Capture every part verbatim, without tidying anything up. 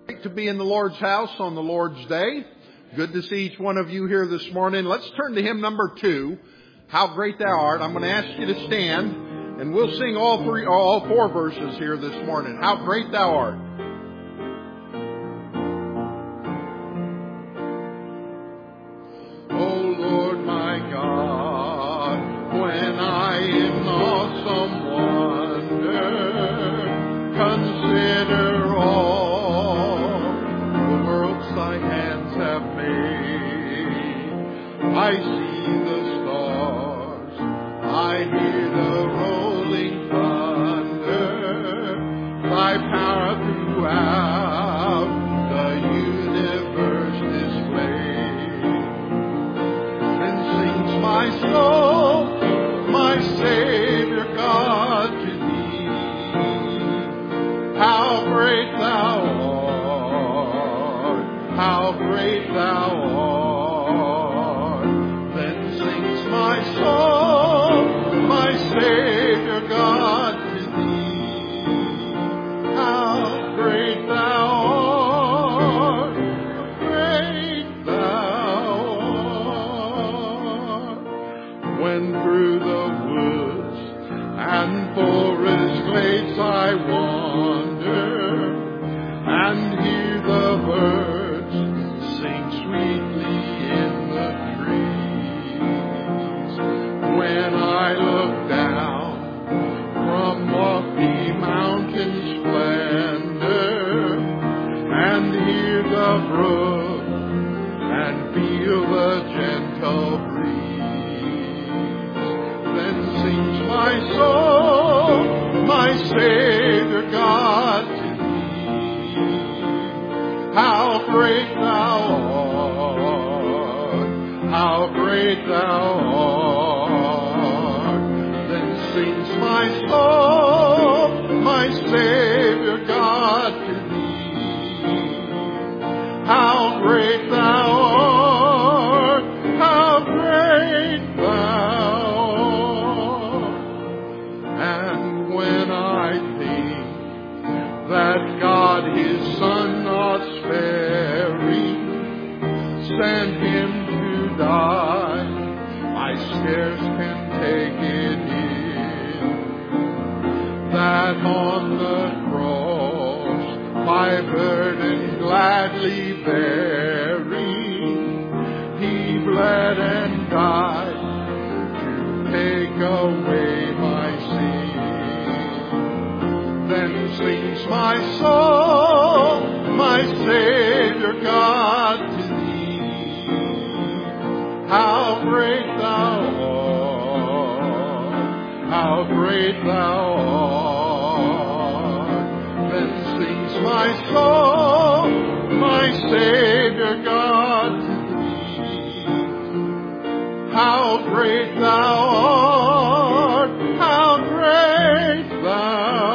Great to be in the Lord's house on the Lord's Day. Good to see each one of you here this morning. Let's turn to hymn number two, How Great Thou Art. I'm going to ask you to stand, and we'll sing all three, all four verses here this morning. How Great Thou Art. Oh Lord my God, when I in awesome wonder consider all Thy hands have made, I see the stars, I hear the rolling thunder, Thy power throughout the universe displayed. Then sings my soul, my Savior God, to Thee, how great Thou art. How great Thou art. Then sings my soul, my Savior God, to Thee. How great Thou art, how great Thou art. When through the woods and forest glades I wander and hear the birds sweetly in the trees, when I look down from lofty mountain splendor and hear the brook and feel the gentle breeze, then sings my soul, my Savior God, to Thee. How great Thou art, how great Thou art. Then sings my soul, my Savior God, to Thee. How great Thou art, how great Thou art. And when I think that God His Son not sparing sent Him to die, I scarce can take it in, that on the cross my burden gladly bearing, He bled and died to take away my sin. Then sings my soul, my Savior God, to how great Thou art, how great Thou art. Then sings my soul, my Savior God, to Thee. How great Thou art, how great Thou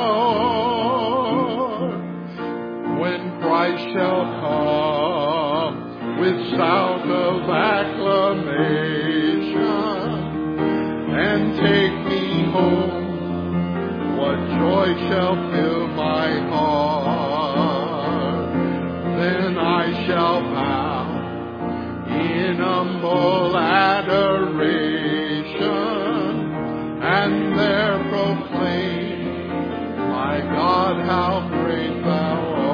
art. When Christ shall come with sound of acclamation and take me home, what joy shall fill my heart. Then I shall bow in humble adoration and there proclaim, my God, how great Thou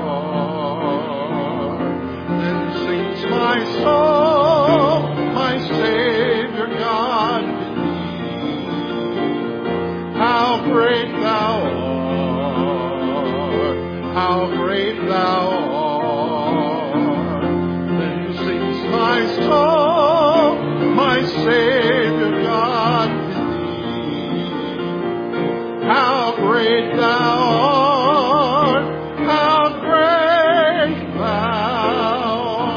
art. Then sings my soul, my Savior God, to Thee. How great Thou art, how great Thou art. Then sings my soul, my Savior God, to Thee. How great Thou art, how great Thou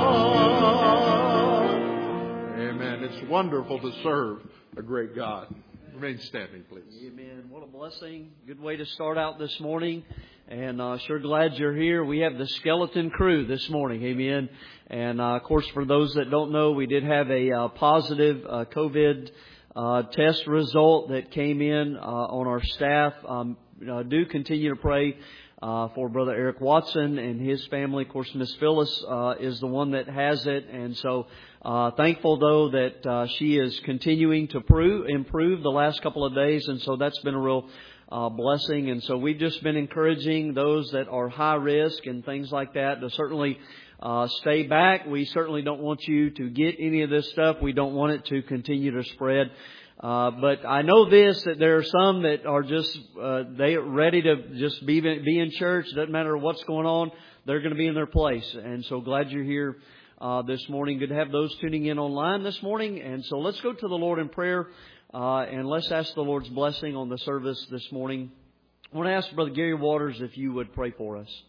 art. Amen. It's wonderful to serve a great God. Remain standing, please. Amen. What a blessing. Good way to start out this morning. And uh, sure glad you're here. We have the skeleton crew this morning. Amen. And uh, of course, for those that don't know, we did have a uh, positive uh, COVID uh, test result that came in uh, on our staff. Um, uh, do continue to pray uh, for Brother Eric Watson and his family. Of course, Miss Phyllis uh, is the one that has it, and so uh, thankful though that uh, she is continuing to prove, improve the last couple of days, and so that's been a real uh, blessing. And so we've just been encouraging those that are high risk and things like that to certainly Uh, stay back. We certainly don't want you to get any of this stuff. We don't want it to continue to spread. Uh, but I know this, that there are some that are just, uh, they are ready to just be, be in church. Doesn't matter what's going on. They're going to be in their place. And so glad you're here, uh, this morning. Good to have those tuning in online this morning. And so let's go to the Lord in prayer, uh, and let's ask the Lord's blessing on the service this morning. I want to ask Brother Gary Waters if you would pray for us.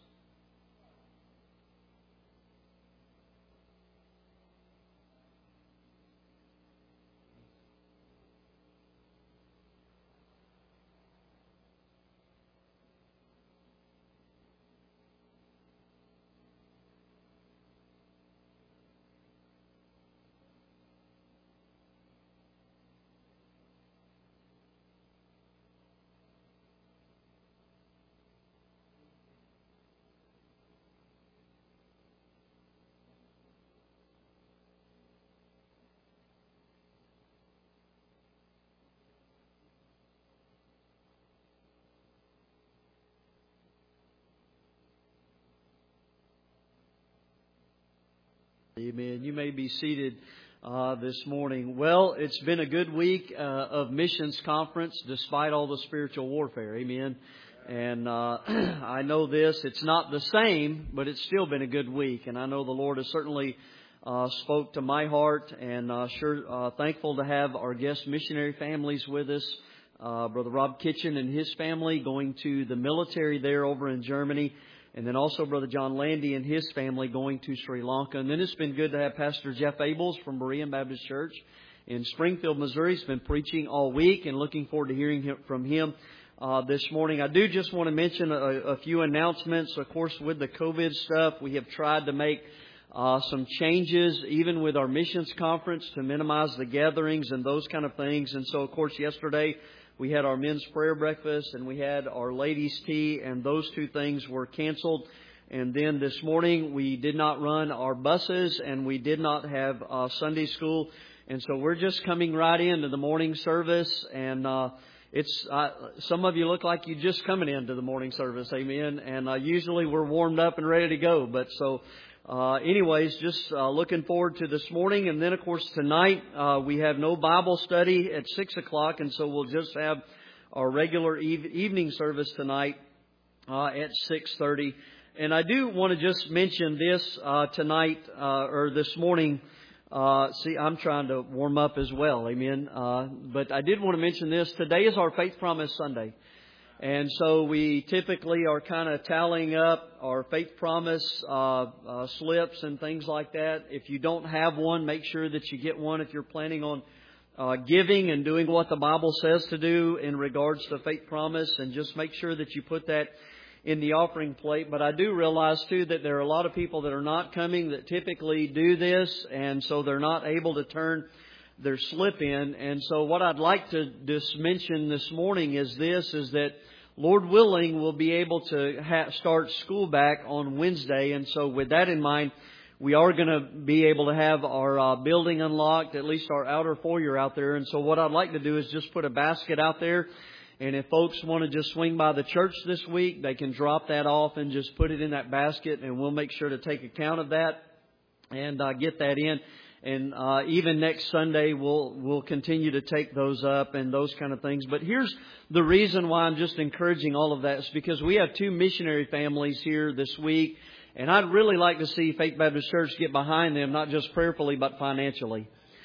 Amen. You may be seated uh, this morning. Well, it's been a good week uh, of missions conference despite all the spiritual warfare. Amen. And uh, I know this, it's not the same, but it's still been a good week. And I know the Lord has certainly uh, spoke to my heart, and uh, sure uh, thankful to have our guest missionary families with us. Uh, Brother Rob Kitchen and his family going to the military there over in Germany. And then also Brother John Landy and his family going to Sri Lanka. And then it's been good to have Pastor Jeff Abels from Berean Baptist Church in Springfield, Missouri. He's been preaching all week, and looking forward to hearing from him uh, this morning. I do just want to mention a, a few announcements. Of course, with the COVID stuff, we have tried to make uh, some changes, even with our missions conference, to minimize the gatherings and those kind of things. And so, of course, yesterday we had our men's prayer breakfast, and we had our ladies' tea, and those two things were canceled. And then this morning we did not run our buses, and we did not have uh, Sunday school. And so we're just coming right into the morning service. And uh, it's uh, some of you look like you're just coming into the morning service, amen. And uh, usually we're warmed up and ready to go. But so Uh, anyways, just uh, looking forward to this morning. And then, of course, tonight uh, we have no Bible study at six o'clock. And so we'll just have our regular eve- evening service tonight uh, at six thirty. And I do want to just mention this uh, tonight uh, or this morning. Uh, see, I'm trying to warm up as well. Amen. Uh, but I did want to mention this. Today is our Faith Promise Sunday. And so we typically are kind of tallying up our faith promise uh, uh, slips and things like that. If you don't have one, make sure that you get one if you're planning on uh, giving and doing what the Bible says to do in regards to faith promise. And just make sure that you put that in the offering plate. But I do realize, too, that there are a lot of people that are not coming that typically do this. And so they're not able to turn their slip in. And so what I'd like to just mention this morning is this, is that Lord willing, we'll be able to ha- start school back on Wednesday. And so with that in mind, we are going to be able to have our uh, building unlocked, at least our outer foyer out there. And so what I'd like to do is just put a basket out there. And if folks want to just swing by the church this week, they can drop that off and just put it in that basket. And we'll make sure to take account of that and uh, get that in. And uh, even next Sunday, we'll we'll continue to take those up and those kind of things. But here's the reason why I'm just encouraging all of that is because we have two missionary families here this week. And I'd really like to see Faith Baptist Church get behind them, not just prayerfully, but financially.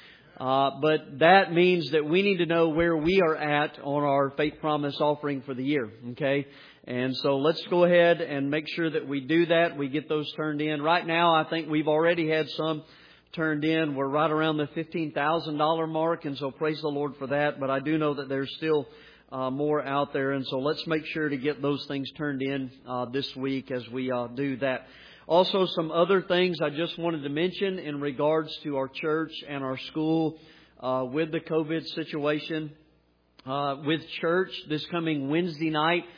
Uh, but that means that we need to know where we are at on our Faith Promise offering for the year. Okay. And so let's go ahead and make sure that we do that. We get those turned in. Right now, I think we've already had some turned in. We're right around the fifteen thousand dollars mark. And so praise the Lord for that. But I do know that there's still uh, more out there. And so let's make sure to get those things turned in uh, this week as we uh, do that. Also, some other things I just wanted to mention in regards to our church and our school uh, with the COVID situation. Uh, with church this coming Wednesday night,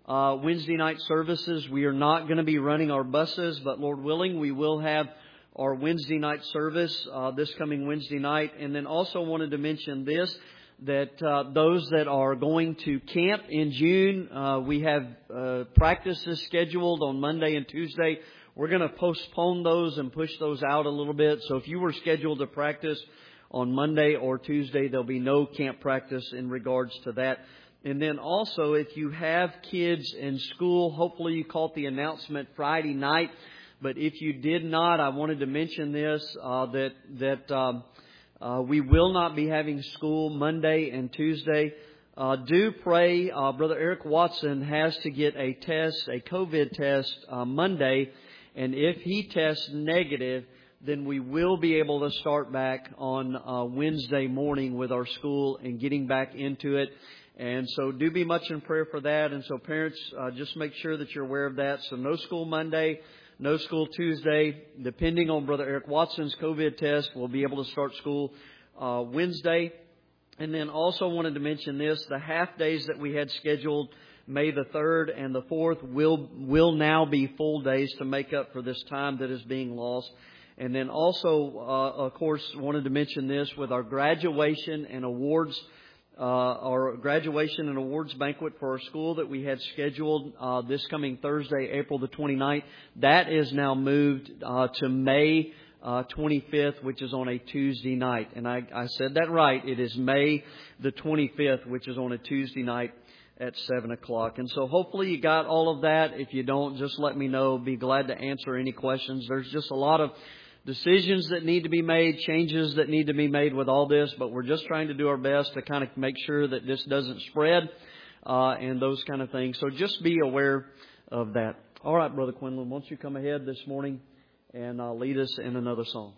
uh, Wednesday night services. We are not going to be running our buses, but Lord willing, we will have our Wednesday night service uh, this coming Wednesday night. And then also wanted to mention this, that uh, those that are going to camp in June, uh, we have uh, practices scheduled on Monday and Tuesday. We're going to postpone those and push those out a little bit. So if you were scheduled to practice on Monday or Tuesday, there'll be no camp practice in regards to that. And then also, if you have kids in school, hopefully you caught the announcement Friday night. But if you did not, I wanted to mention this, uh, that that um, uh, we will not be having school Monday and Tuesday. Uh, do pray. Uh, Brother Eric Watson has to get a test, a COVID test, uh, Monday. And if he tests negative, then we will be able to start back on uh, Wednesday morning with our school and getting back into it. And so do be much in prayer for that. And so parents, uh, just make sure that you're aware of that. So no school Monday, no school Tuesday. Depending on Brother Eric Watson's COVID test, we'll be able to start school uh, Wednesday. And then also wanted to mention this, the half days that we had scheduled May the third and the fourth will will now be full days to make up for this time that is being lost. And then also, uh, of course, wanted to mention this with our graduation and awards, uh, our graduation and awards banquet for our school that we had scheduled uh, this coming Thursday, April the twenty-ninth. That is now moved uh, to May uh, twenty-fifth, which is on a Tuesday night. And I, I said that right. It is May the twenty-fifth, which is on a Tuesday night at seven o'clock. And so hopefully you got all of that. If you don't, just let me know. Be glad to answer any questions. There's just a lot of decisions that need to be made, changes that need to be made with all this, but we're just trying to do our best to kind of make sure that this doesn't spread uh, and those kind of things. So just be aware of that. All right, Brother Quinlan, won't you come ahead this morning and uh, lead us in another song?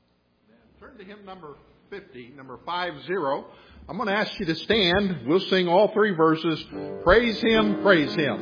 Turn to hymn number fifty, number five zero. I'm going to ask you to stand. We'll sing all three verses. Praise Him, praise Him.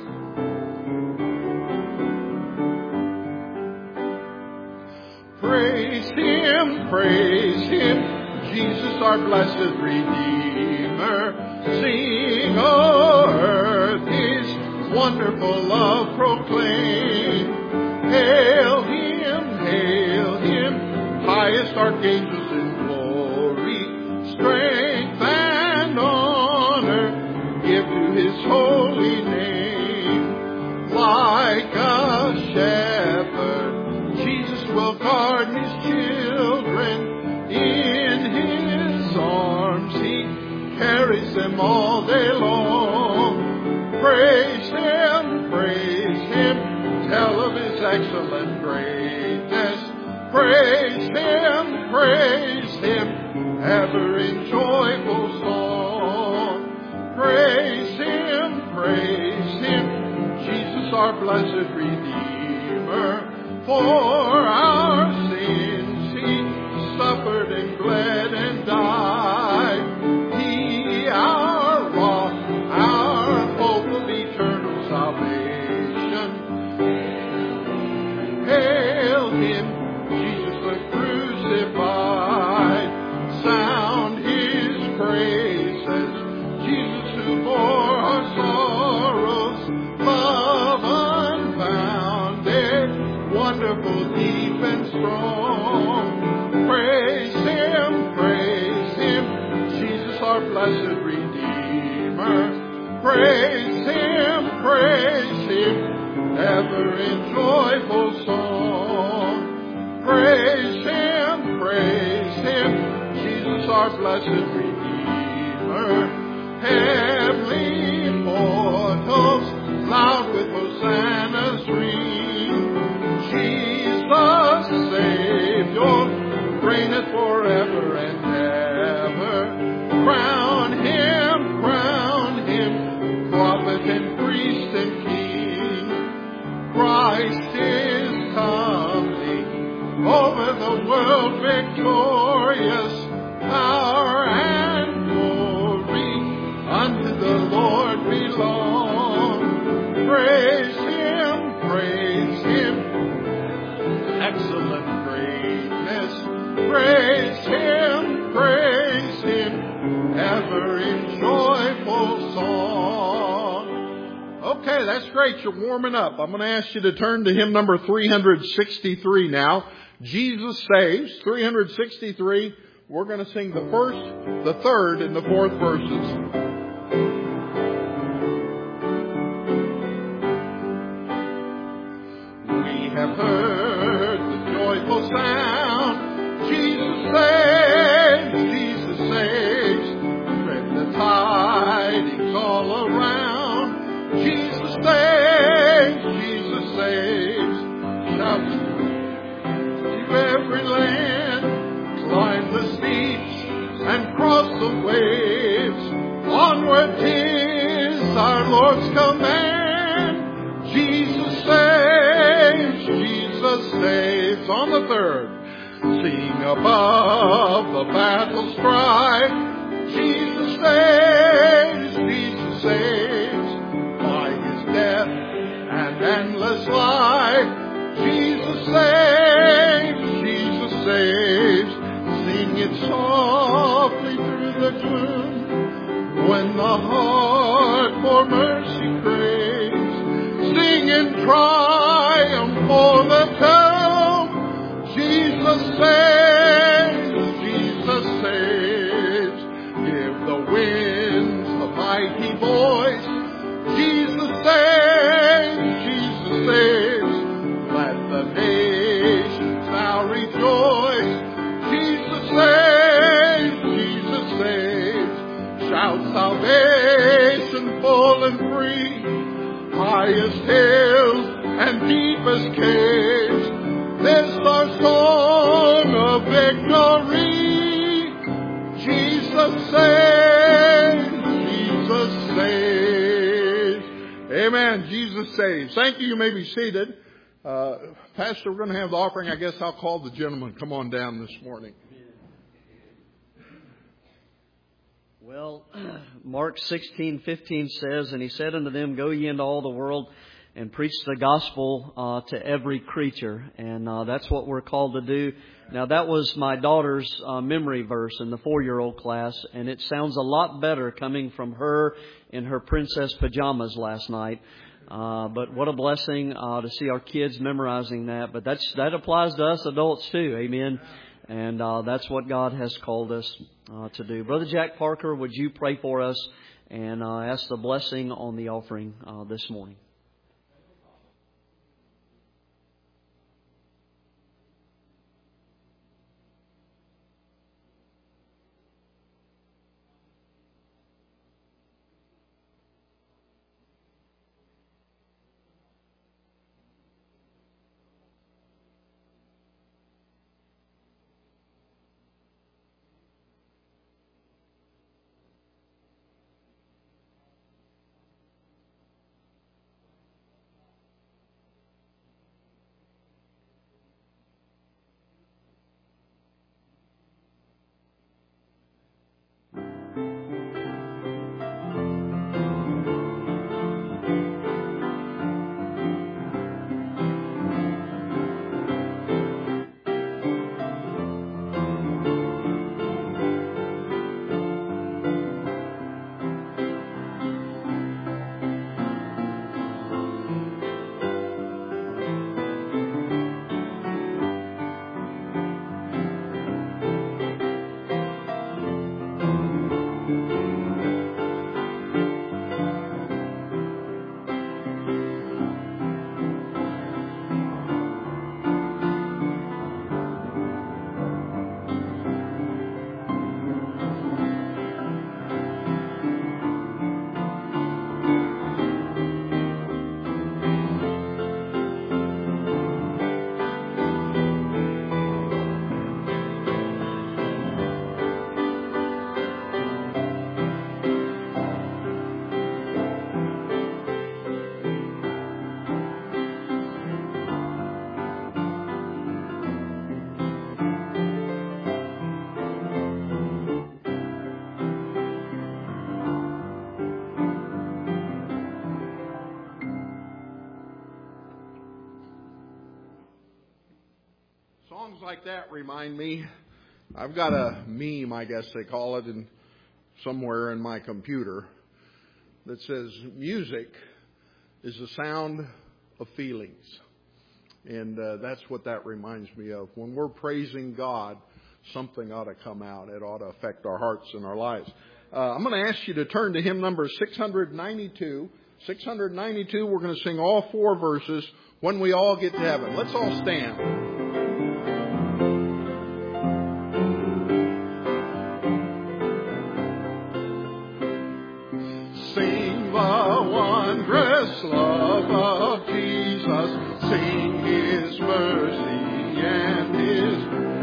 Praise Him, praise Him, Jesus our blessed Redeemer. Sing, O earth, His wonderful love proclaim. Hail Him, hail Him, highest archangels in glory. Strength and honor give to His holy name. Like a shepherd, Jesus will guard His children. In His arms He carries them all day long. Praise Him, praise Him, tell of His excellent greatness. Praise Him, praise Him, ever in joyful song. Praise Him, praise Him, Jesus our blessed Redeemer. For our sins He suffered and bled and died. He, our rock, our hope of eternal salvation. Hail Him, Jesus the crucified. Sound His praises, Jesus who bore our sorrows. Love unbounded, wonderful, deep and strong. Praise Him, praise Him, Jesus our blessed Redeemer. Praise Him, praise Him, ever in joyful song. Praise Him, praise Him, Jesus our blessed Redeemer. Heavenly portals loud with hosannas ring. Jesus Savior reigneth forever and ever. Crown Him, crown Him, prophet and priest and king. Christ is coming, over the world victorious. Power and glory unto the Lord belong. Praise Him, praise Him, excellent greatness. Praise Him, praise Him, ever in joyful song. Okay. Okay, that's great. You're warming up. I'm going to ask you to turn to hymn number three sixty-three now. Jesus Saves, three sixty-three. We're going to sing the first, the third, and the fourth verses. We have heard the joyful sound. Jesus saves, Jesus saves. Spread the tidings all around. Jesus saves, Jesus saves. Shout to every land, climb the steeps and cross the waves. Onward 'tis our Lord's command. Jesus saves, Jesus saves. On the third, sing above the battle strife. Jesus saves, Jesus saves. By his death and endless life, Jesus saves, Jesus saves. Sing it softly through the gloom when the heart for mercy craves. Sing in triumph for the tomb. Jesus saves, Jesus saves. Give the winds a mighty voice. Jesus saves, Jesus saves. Let the nations now rejoice. Jesus saves, Jesus saves. Shout salvation full and free. Highest hills and deepest caves. This our song of victory. Jesus saves, Jesus saves. Amen. Jesus saves. Thank you. You may be seated. Uh, Pastor, we're going to have the offering. I guess I'll call the gentleman. Come on down this morning. Well, Mark sixteen fifteen says, and he said unto them, Go ye into all the world and preach the gospel uh, to every creature. And uh, that's what we're called to do. Now, that was my daughter's uh, memory verse in the four-year-old class, and it sounds a lot better coming from her in her princess pajamas last night. Uh, but what a blessing uh, to see our kids memorizing that. But that's that applies to us adults too. Amen. And uh, that's what God has called us uh, to do. Brother Jack Parker, would you pray for us and uh, ask the blessing on the offering uh, this morning? Songs like that remind me, I've got a meme, I guess they call it, in somewhere in my computer that says music is the sound of feelings. And uh, that's what that reminds me of. When we're praising God, something ought to come out. It ought to affect our hearts and our lives. Uh, I'm going to ask you to turn to hymn number six ninety-two. six ninety-two, we're going to sing all four verses, When We All Get to Heaven. Let's all stand. Sing the wondrous love of Jesus. Sing His mercy and His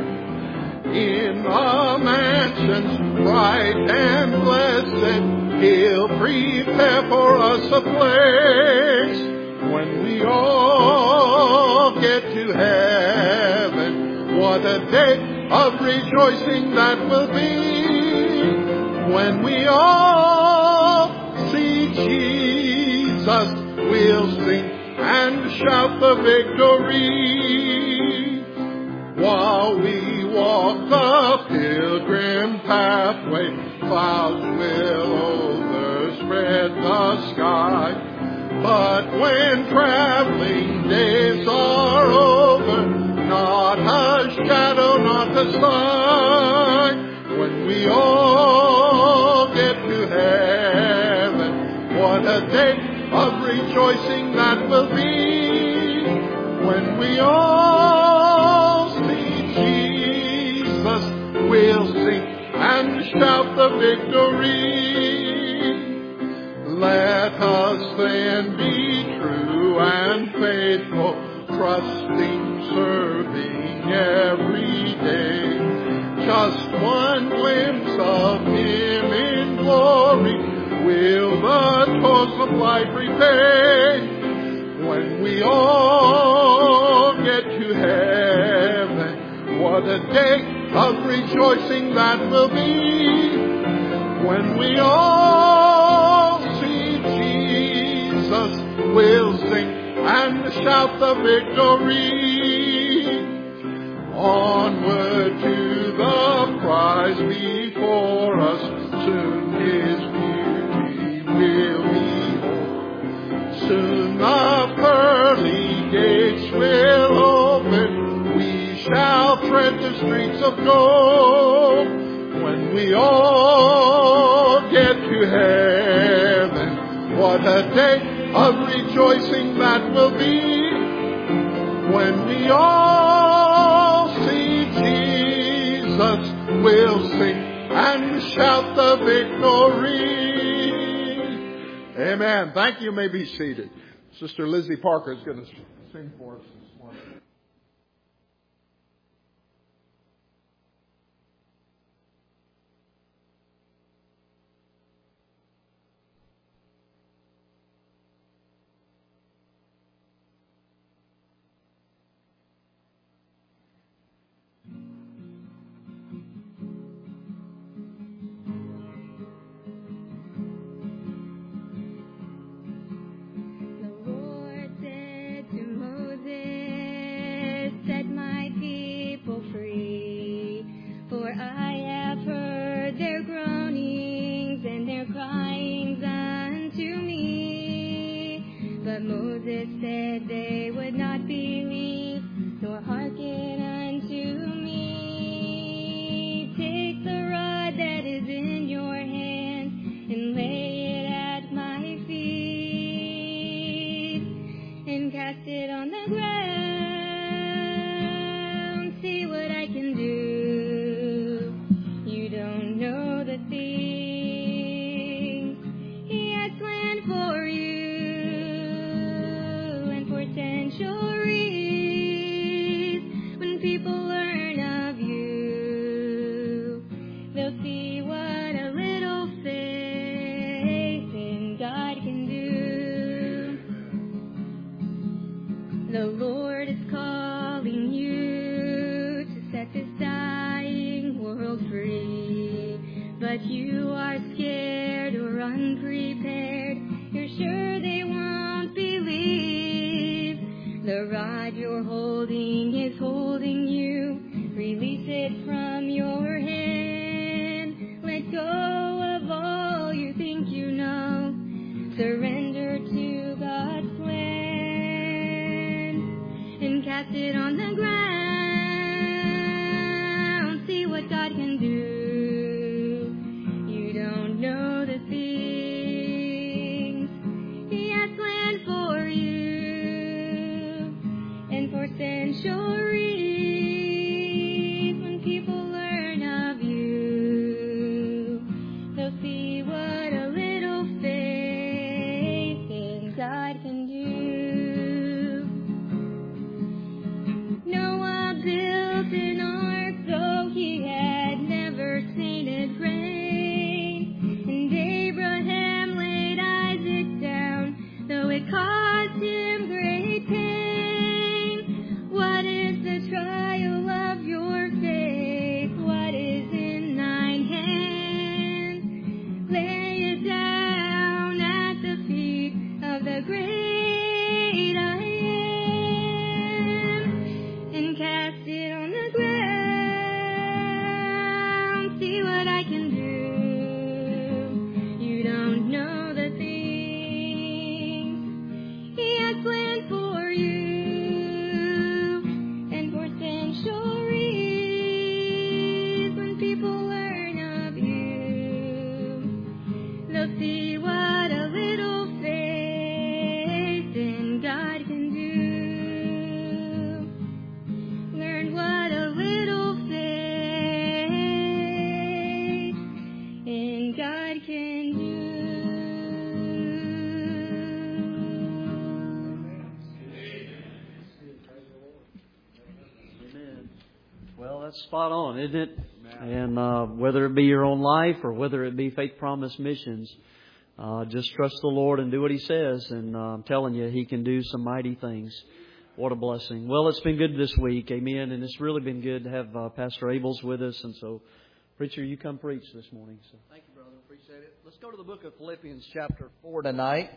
in the mansions bright and blessed. He'll prepare for us a place when we all get to heaven. What a day of rejoicing that will be when we all see Jesus. We'll sing and shout the victory while we walk the pilgrim pathway. Clouds will overspread the sky. But when traveling days are over, not a shadow, not a sign, when we all get to heaven, what a day of rejoicing that will be, when we all see Jesus. We'll sing and shout the victory. Let us then be true and faithful, trusting, serving every day. Just one glimpse of Him in glory will the toils of life repay. When we all get to heaven, what a day of rejoicing that will be, when we all see Jesus. We'll sing and shout the victory. Onward to the prize before us, soon His beauty will behold. Soon the pearly gates will open, we shall tread the streets of gold. When we all get to heaven, what a day of rejoicing that will be, when we all see Jesus. We'll sing and shout the victory. Amen. Thank you. You may be seated. Sister Lizzie Parker is going to sing for us this morning. Moses said they would not believe, nor hearken unto me. Take the rod that is in your hand and lay it at my feet, and cast it on the ground. See what I can do. You don't know the things He has planned for you. Centuries, when people learn of you, they'll see what a little faith in God can do. The Lord is calling you to set this dying world free, but you are scared or unprepared. You're sure they won't believe. The rod you're holding is holding you. Release it from your hand. Let go of all you think you know. Surrender to God's cast it on the ground. See what God can do. You don't know the things He has planned for you. And for centuries, when people learn of you, they'll see what a little faith in God can do. Noah built an ark, though he had never seen it rain. And Abraham laid Isaac down, though it caused him great pain. What is the trial of your faith? What is in thine hand? Lay it down at the feet of the great I am, and cast it on the ground. See what I can do. You don't know the things He has planned for you. And for centuries, when people learn of you, they'll see what a little faith in God can do. Learn what a little faith in God can do. Amen. Well, that's spot on, isn't it? And uh, whether it be your own life or whether it be Faith Promise Missions, uh, just trust the Lord and do what He says. And uh, I'm telling you, He can do some mighty things. What a blessing. Well, it's been good this week. Amen. And it's really been good to have uh, Pastor Abels with us. And so, preacher, you come preach this morning. So. Thank you, brother. Appreciate it. Let's go to the book of Philippians chapter four tonight,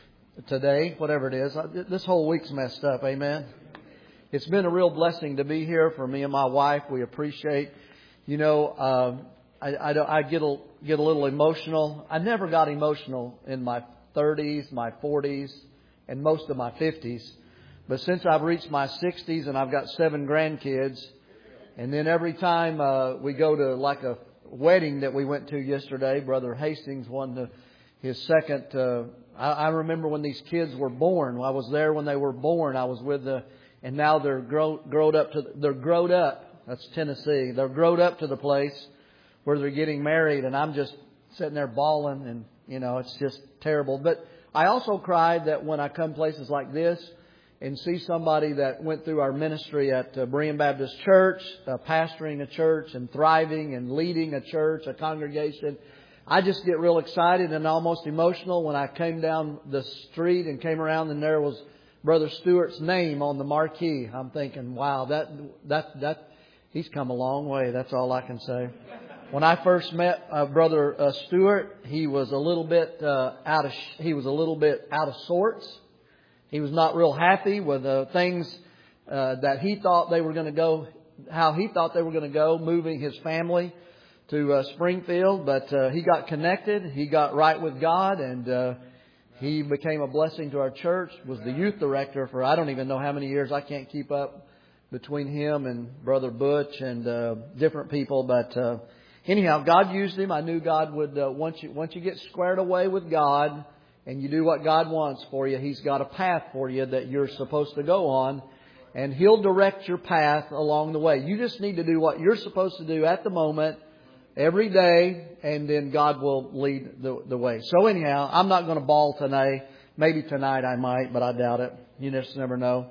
today, whatever it is. This whole week's messed up. Amen. It's been a real blessing to be here for me and my wife. We appreciate, you know, uh, I, I, I get, a, get a little emotional. I never got emotional in my thirties, my forties, and most of my fifties. But since I've reached my sixties and I've got seven grandkids, and then every time uh, we go to like a wedding that we went to yesterday, Brother Hastings won the, his second. Uh, I, I remember when these kids were born. I was there when they were born. I was with the, and now they're grow, growed up to. They're growed up. That's Tennessee. They're growed up to the place where they're getting married, and I'm just sitting there bawling, and you know it's just terrible. But I also cried that when I come places like this and see somebody that went through our ministry at uh, Berean Baptist Church, uh, pastoring a church and thriving and leading a church, a congregation. I just get real excited and almost emotional when I came down the street and came around and there was Brother Stewart's name on the marquee. I'm thinking, wow, that that that he's come a long way. That's all I can say. When I first met uh, Brother uh, Stewart, he was a little bit uh, out of he was a little bit out of sorts. He was not real happy with the things uh, that he thought they were going to go, how he thought they were going to go, moving his family to uh, Springfield. But uh, he got connected. He got right with God, and uh, he became a blessing to our church. Was the youth director for I don't even know how many years. I can't keep up between him and Brother Butch and uh, different people. But uh, anyhow, God used him. I knew God would uh, once you once you get squared away with God, and you do what God wants for you, He's got a path for you that you're supposed to go on. And He'll direct your path along the way. You just need to do what you're supposed to do at the moment, every day, and then God will lead the, the way. So anyhow, I'm not going to bawl tonight. Maybe tonight I might, but I doubt it. You just never know.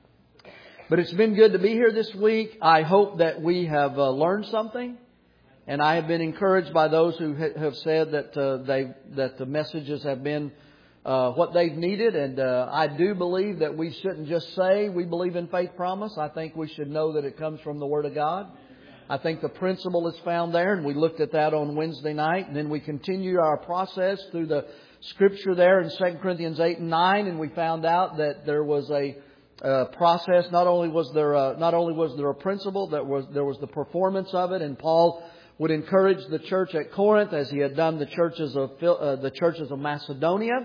But it's been good to be here this week. I hope that we have uh, learned something. And I have been encouraged by those who ha- have said that uh, they that the messages have been uh, what they've needed. And uh, I do believe that we shouldn't just say we believe in Faith Promise. I think we should know that it comes from the Word of God. I think the principle is found there, and we looked at that on Wednesday night. And then we continued our process through the Scripture there in Second Corinthians eight and nine, and we found out that there was a uh, process. Not only was there a, not only was there a principle, that was there was the performance of it, and Paul would encourage the church at Corinth, as he had done the churches of uh, the churches of Macedonia,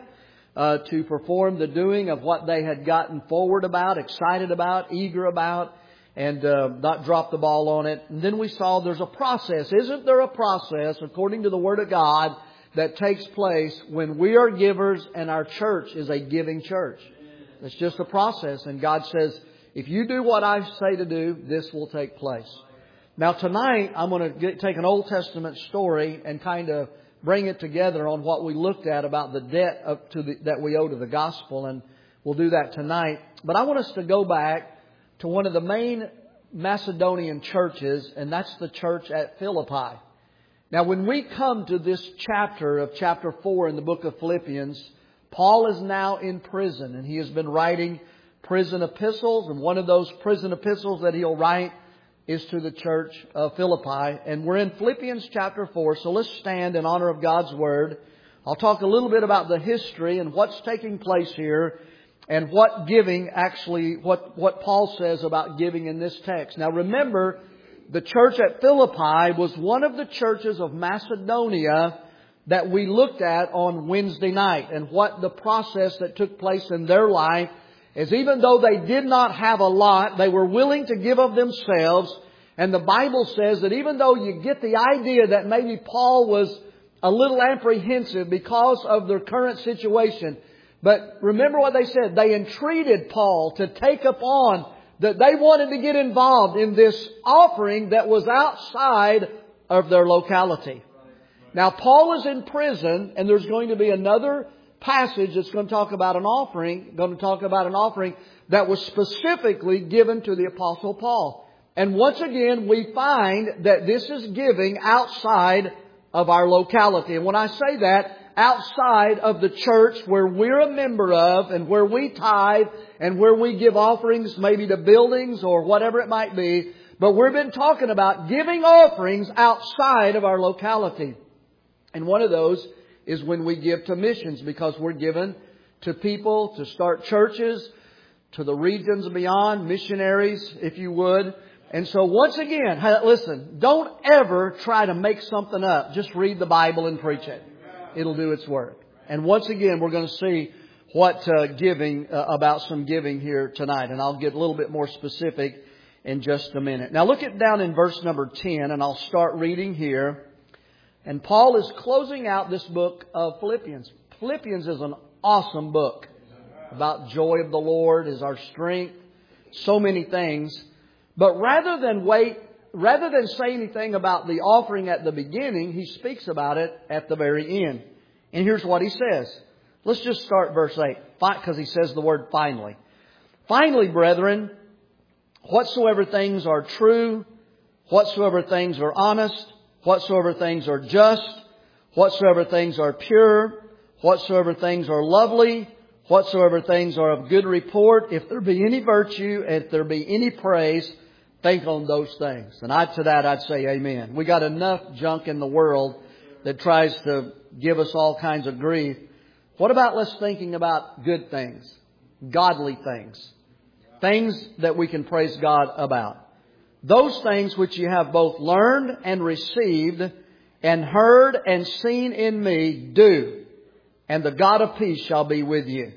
uh, to perform the doing of what they had gotten forward about, excited about, eager about, and uh, not drop the ball on it. And then we saw there's a process. Isn't there a process, according to the Word of God, that takes place when we are givers and our church is a giving church? It's just a process. And God says, if you do what I say to do, this will take place. Now tonight, I'm going to get, take an Old Testament story and kind of bring it together on what we looked at about the debt up to the, that we owe to the gospel. And we'll do that tonight. But I want us to go back to one of the main Macedonian churches, and that's the church at Philippi. Now, when we come to this chapter of chapter four in the book of Philippians, Paul is now in prison, and he has been writing prison epistles, and one of those prison epistles that he'll write is to the church of Philippi. And we're in Philippians chapter four, so let's stand in honor of God's Word. I'll talk a little bit about the history and what's taking place here, and what giving actually, what, what Paul says about giving in this text. Now remember, the church at Philippi was one of the churches of Macedonia that we looked at on Wednesday night. And what the process that took place in their life is, even though they did not have a lot, they were willing to give of themselves. And the Bible says that even though you get the idea that maybe Paul was a little apprehensive because of their current situation, but remember what they said. They entreated Paul to take upon, that they wanted to get involved in this offering that was outside of their locality. Now, Paul is in prison, and there's going to be another passage that's going to talk about an offering, going to talk about an offering that was specifically given to the Apostle Paul. And once again, we find that this is giving outside of our locality. And when I say that, outside of the church where we're a member of, and where we tithe, and where we give offerings maybe to buildings or whatever it might be. But we've been talking about giving offerings outside of our locality. And one of those is when we give to missions, because we're given to people to start churches, to the regions beyond, missionaries, if you would. And so once again, listen, don't ever try to make something up. Just read the Bible and preach it. It'll do its work. And once again, we're going to see what uh, giving, uh, about some giving here tonight. And I'll get a little bit more specific in just a minute. Now look at down in verse number ten, and I'll start reading here. And Paul is closing out this book of Philippians. Philippians is an awesome book about joy of the Lord is our strength. So many things. But rather than wait, rather than say anything about the offering at the beginning, he speaks about it at the very end. And here's what he says. Let's just start verse eight, because he says the word finally. Finally, brethren, whatsoever things are true, whatsoever things are honest, whatsoever things are just, whatsoever things are pure, whatsoever things are lovely, whatsoever things are of good report, if there be any virtue, if there be any praise, think on those things. And I, to that I'd say amen. We got enough junk in the world that tries to give us all kinds of grief. What about let's thinking about good things, godly things, things that we can praise God about. Those things which you have both learned and received and heard and seen in me, do, and the God of peace shall be with you.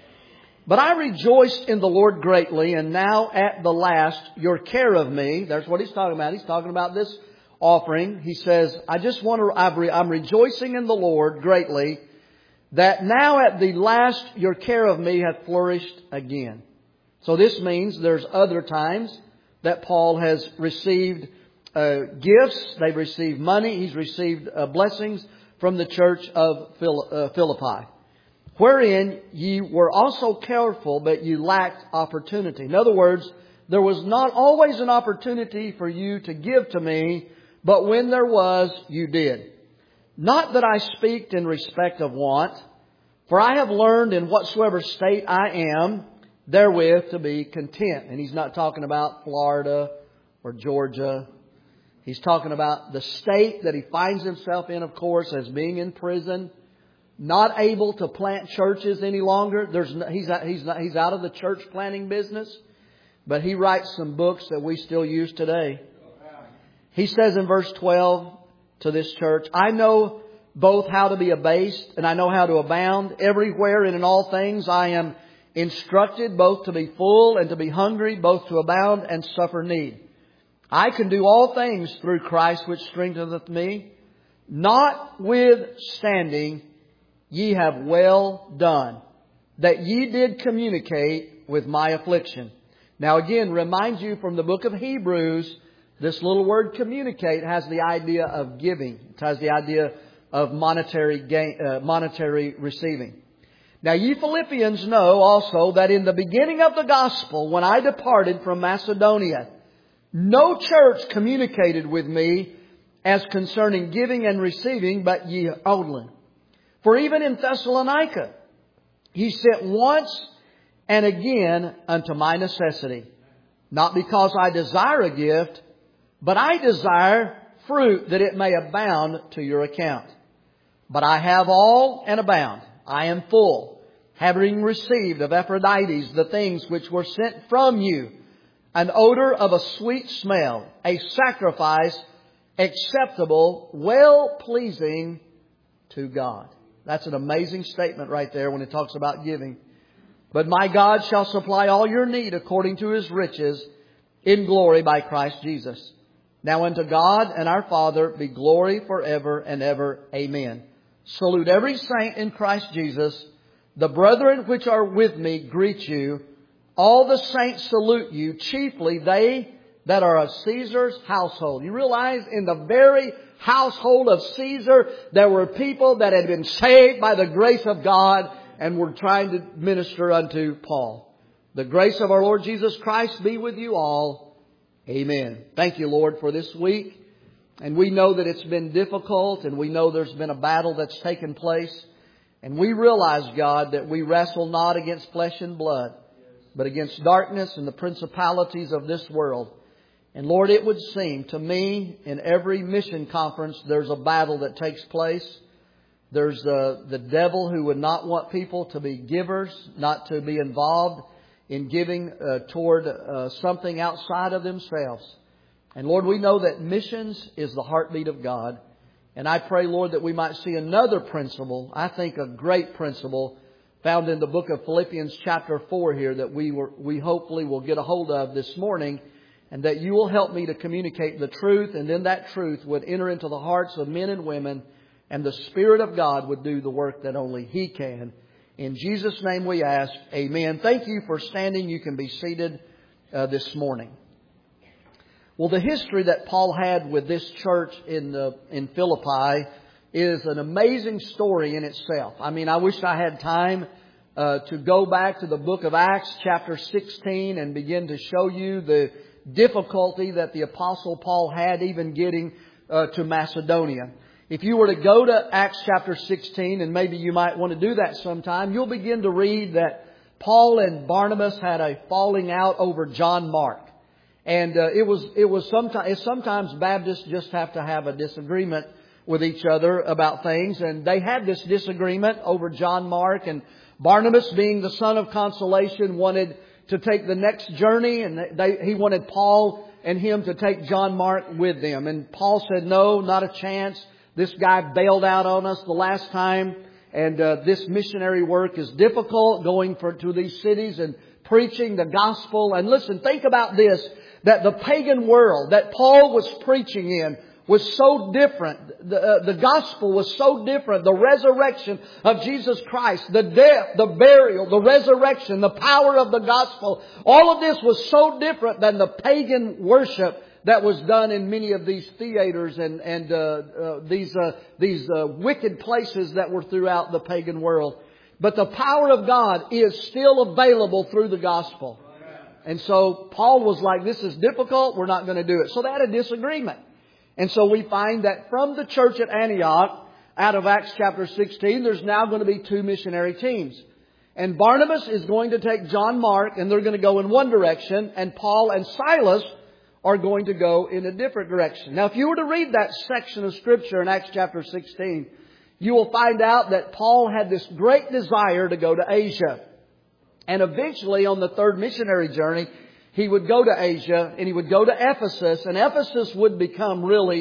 But I rejoiced in the Lord greatly, and now at the last your care of me. There's what he's talking about. He's talking about this offering. He says, I just want to, I'm rejoicing in the Lord greatly, that now at the last your care of me hath flourished again. So this means there's other times that Paul has received uh, gifts. They've received money. He's received uh, blessings from the church of Philippi. Wherein ye were also careful, but you lacked opportunity. In other words, there was not always an opportunity for you to give to me, but when there was, you did. Not that I speak in respect of want, for I have learned in whatsoever state I am, therewith to be content. And he's not talking about Florida or Georgia. He's talking about the state that he finds himself in, of course, as being in prison. Not able to plant churches any longer. There's no, he's not, he's not, he's out of the church planting business, but he writes some books that we still use today. He says in verse twelve to this church, I know both how to be abased, and I know how to abound. Everywhere and in all things I am instructed, both to be full and to be hungry, both to abound and suffer need. I can do all things through Christ which strengtheneth me. Notwithstanding, ye have well done, that ye did communicate with my affliction. Now again, remind you from the book of Hebrews, this little word communicate has the idea of giving. It has the idea of monetary gain, uh, monetary receiving. Now ye Philippians know also that in the beginning of the gospel, when I departed from Macedonia, no church communicated with me as concerning giving and receiving, but ye only. For even in Thessalonica, He sent once and again unto my necessity. Not because I desire a gift, but I desire fruit that it may abound to your account. But I have all and abound. I am full, having received of Epaphroditus the things which were sent from you, an odor of a sweet smell, a sacrifice acceptable, well-pleasing to God. That's an amazing statement right there when it talks about giving. But my God shall supply all your need according to His riches in glory by Christ Jesus. Now unto God and our Father be glory forever and ever. Amen. Salute every saint in Christ Jesus. The brethren which are with me greet you. All the saints salute you, chiefly they that are of Caesar's household. You realize in the very household of Caesar, there were people that had been saved by the grace of God and were trying to minister unto Paul. The grace of our Lord Jesus Christ be with you all. Amen. Thank you, Lord, for this week. And we know that it's been difficult, and we know there's been a battle that's taken place. And we realize, God, that we wrestle not against flesh and blood, but against darkness and the principalities of this world. And Lord, it would seem to me in every mission conference there's a battle that takes place. There's the, the devil who would not want people to be givers, not to be involved in giving uh, toward uh, something outside of themselves. And Lord, we know that missions is the heartbeat of God. And I pray, Lord, that we might see another principle, I think a great principle, found in the book of Philippians chapter four here that we were, we hopefully will get a hold of this morning. And that you will help me to communicate the truth, and then that truth would enter into the hearts of men and women, and the Spirit of God would do the work that only He can. In Jesus' name we ask, amen. Thank you for standing. You can be seated uh, this morning. Well, the history that Paul had with this church in the, in Philippi is an amazing story in itself. I mean, I wish I had time uh, to go back to the book of Acts chapter sixteen and begin to show you the difficulty that the Apostle Paul had even getting uh, to Macedonia. If you were to go to Acts chapter sixteen, and maybe you might want to do that sometime, you'll begin to read that Paul and Barnabas had a falling out over John Mark. And uh, it was it was sometimes sometimes Baptists just have to have a disagreement with each other about things, and they had this disagreement over John Mark. And Barnabas, being the son of consolation, wanted to take the next journey, and they, he wanted Paul and him to take John Mark with them. And Paul said, no, not a chance. This guy bailed out on us the last time, and uh, this missionary work is difficult, going for to these cities and preaching the gospel. And listen, think about this, that the pagan world that Paul was preaching in was so different. The, uh, the gospel was so different. The resurrection of Jesus Christ, the death, the burial, the resurrection, the power of the gospel. All of this was so different than the pagan worship that was done in many of these theaters and, and uh, uh, these, uh, these uh, wicked places that were throughout the pagan world. But the power of God is still available through the gospel. And so Paul was like, this is difficult. We're not going to do it. So they had a disagreement. And so we find that from the church at Antioch, out of Acts chapter sixteen, there's now going to be two missionary teams. And Barnabas is going to take John Mark, and they're going to go in one direction. And Paul and Silas are going to go in a different direction. Now, if you were to read that section of Scripture in Acts chapter sixteen, you will find out that Paul had this great desire to go to Asia. And eventually, on the third missionary journey, he would go to Asia and he would go to Ephesus. And Ephesus would become really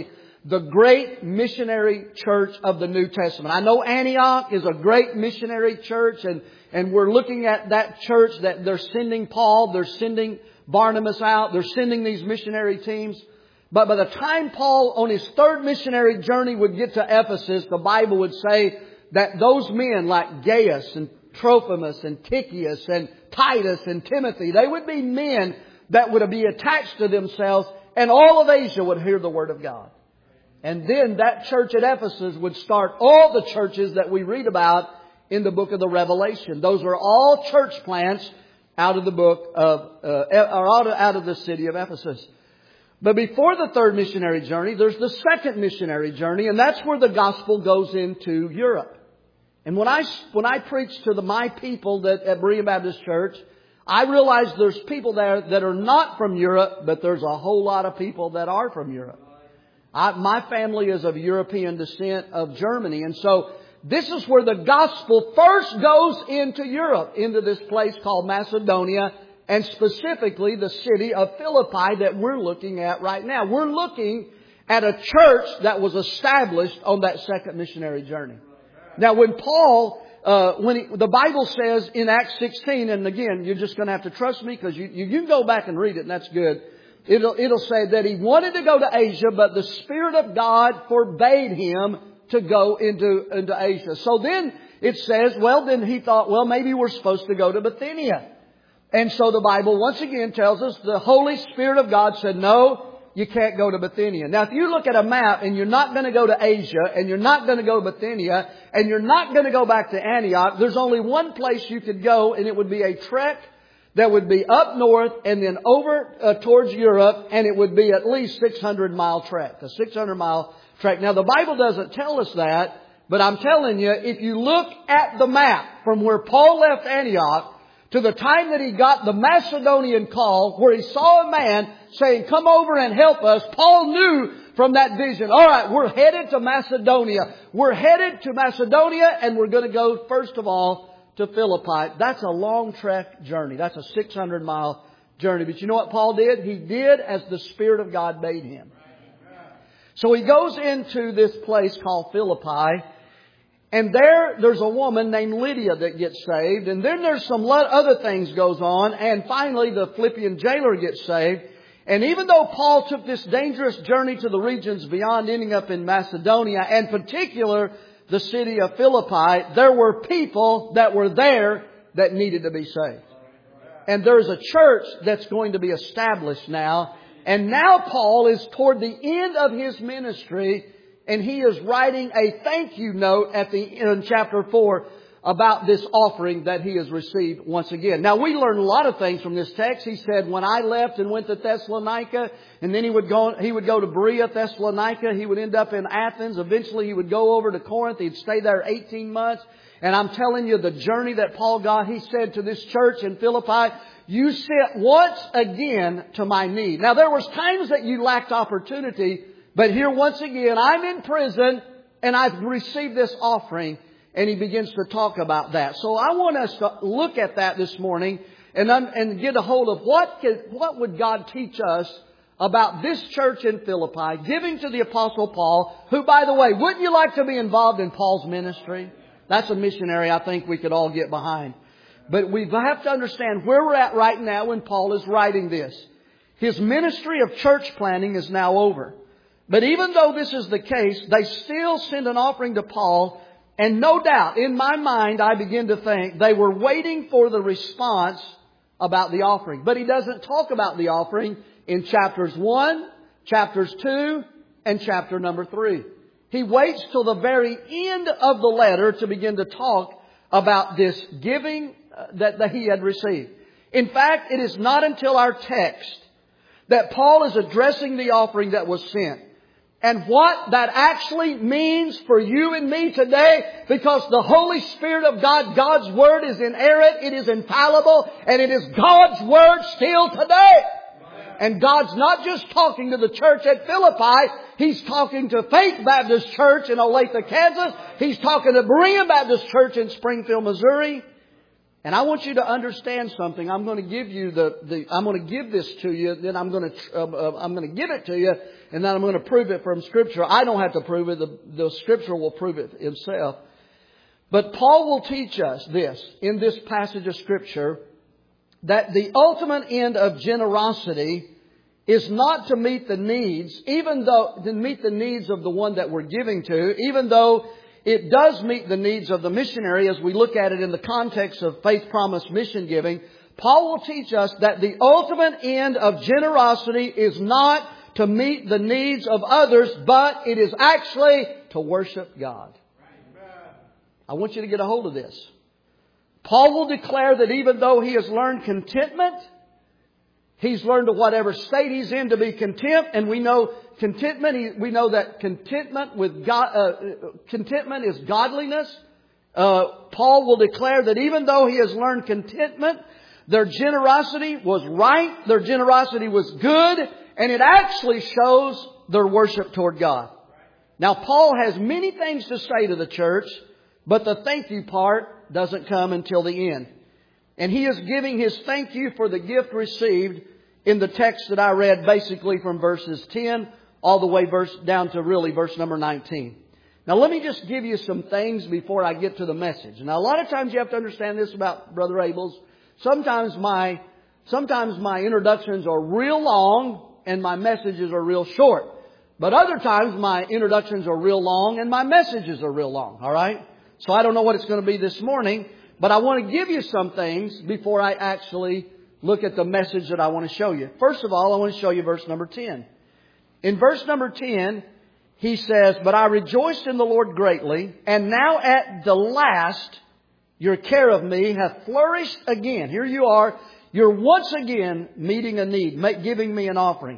the great missionary church of the New Testament. I know Antioch is a great missionary church, and, and we're looking at that church that they're sending Paul, they're sending Barnabas out, they're sending these missionary teams. But by the time Paul, on his third missionary journey, would get to Ephesus, the Bible would say that those men like Gaius and Trophimus and Tychicus and Titus and Timothy, they would be men that would be attached to themselves, and all of Asia would hear the Word of God. And then that church at Ephesus would start all the churches that we read about in the book of the Revelation. Those are all church plants out of the book of, uh, or out of, out of the city of Ephesus. But before the third missionary journey, there's the second missionary journey, and that's where the gospel goes into Europe. And when I, when I preach to the, my people that, at Berean Baptist Church, I realize there's people there that are not from Europe, but there's a whole lot of people that are from Europe. I, my family is of European descent of Germany. And so this is where the gospel first goes into Europe, into this place called Macedonia, and specifically the city of Philippi that we're looking at right now. We're looking at a church that was established on that second missionary journey. Now when Paul, uh, when he, the Bible says in Acts sixteen, and again, you're just going to have to trust me because you, you, you can go back and read it and that's good. It'll, it'll say that he wanted to go to Asia, but the Spirit of God forbade him to go into, into Asia. So then it says, well, then he thought, well, maybe we're supposed to go to Bithynia. And so the Bible once again tells us the Holy Spirit of God said, no, you can't go to Bithynia. Now, if you look at a map and you're not going to go to Asia and you're not going to go to Bithynia and you're not going to go back to Antioch, there's only one place you could go, and it would be a trek that would be up north and then over uh, towards Europe, and it would be at least six hundred mile trek, a six hundred mile trek. Now, the Bible doesn't tell us that, but I'm telling you, if you look at the map from where Paul left Antioch to the time that he got the Macedonian call, where he saw a man saying, come over and help us, Paul knew from that vision, all right, we're headed to Macedonia. We're headed to Macedonia, and we're going to go, first of all, to Philippi. That's a long trek journey. That's a six hundred mile journey. But you know what Paul did? He did as the Spirit of God bade him. So he goes into this place called Philippi, and there, there's a woman named Lydia that gets saved, and then there's some other things goes on, and finally the Philippian jailer gets saved. And even though Paul took this dangerous journey to the regions beyond, ending up in Macedonia, and in particular the city of Philippi, there were people that were there that needed to be saved. And there's a church that's going to be established now. And now Paul is toward the end of his ministry, and he is writing a thank you note at the in chapter four about this offering that he has received once again. Now, we learn a lot of things from this text. He said, when I left and went to Thessalonica, and then he would go, he would go to Berea, Thessalonica. He would end up in Athens. Eventually, he would go over to Corinth. He'd stay there eighteen months. And I'm telling you, the journey that Paul got, he said to this church in Philippi, you sit once again to my need. Now, there was times that you lacked opportunity, but here once again, I'm in prison and I've received this offering. And he begins to talk about that. So I want us to look at that this morning and and get a hold of what could, what would God teach us about this church in Philippi, giving to the Apostle Paul, who, by the way, wouldn't you like to be involved in Paul's ministry? That's a missionary I think we could all get behind. But we have to understand where we're at right now when Paul is writing this. His ministry of church planting is now over. But even though this is the case, they still send an offering to Paul. And no doubt, in my mind, I begin to think they were waiting for the response about the offering. But he doesn't talk about the offering in chapters one, chapters two, and chapter number three. He waits till the very end of the letter to begin to talk about this giving that, that he had received. In fact, it is not until our text that Paul is addressing the offering that was sent. And what that actually means for you and me today, because the Holy Spirit of God, God's Word is inerrant, it is infallible, and it is God's Word still today. And God's not just talking to the church at Philippi, He's talking to Faith Baptist Church in Olathe, Kansas. He's talking to Berean Baptist Church in Springfield, Missouri. And I want you to understand something. I'm going to give you the, the I'm going to give this to you, then I'm going to, uh, uh, I'm going to give it to you, and then I'm going to prove it from Scripture. I don't have to prove it. The, the Scripture will prove it itself. But Paul will teach us this in this passage of Scripture, that the ultimate end of generosity is not to meet the needs, even though, to meet the needs of the one that we're giving to, even though it does meet the needs of the missionary as we look at it in the context of faith promise mission giving. Paul will teach us that the ultimate end of generosity is not to meet the needs of others, but it is actually to worship God. I want you to get a hold of this. Paul will declare that even though he has learned contentment, he's learned to whatever state he's in to be content, and we know contentment. We know that contentment with God, uh, contentment is godliness. Uh, Paul will declare that even though he has learned contentment, their generosity was right, their generosity was good, and it actually shows their worship toward God. Now, Paul has many things to say to the church, but the thank you part doesn't come until the end. And he is giving his thank you for the gift received in the text that I read, basically from verses ten all the way verse down to really verse number nineteen. Now let me just give you some things before I get to the message. Now a lot of times you have to understand this about Brother Abel's. Sometimes my, sometimes my introductions are real long and my messages are real short. But other times my introductions are real long and my messages are real long. All right? So I don't know what it's going to be this morning, but I want to give you some things before I actually look at the message that I want to show you. First of all, I want to show you verse number ten. In verse number ten, he says, "But I rejoiced in the Lord greatly, and now at the last your care of me hath flourished again." Here you are. You're once again meeting a need, giving me an offering.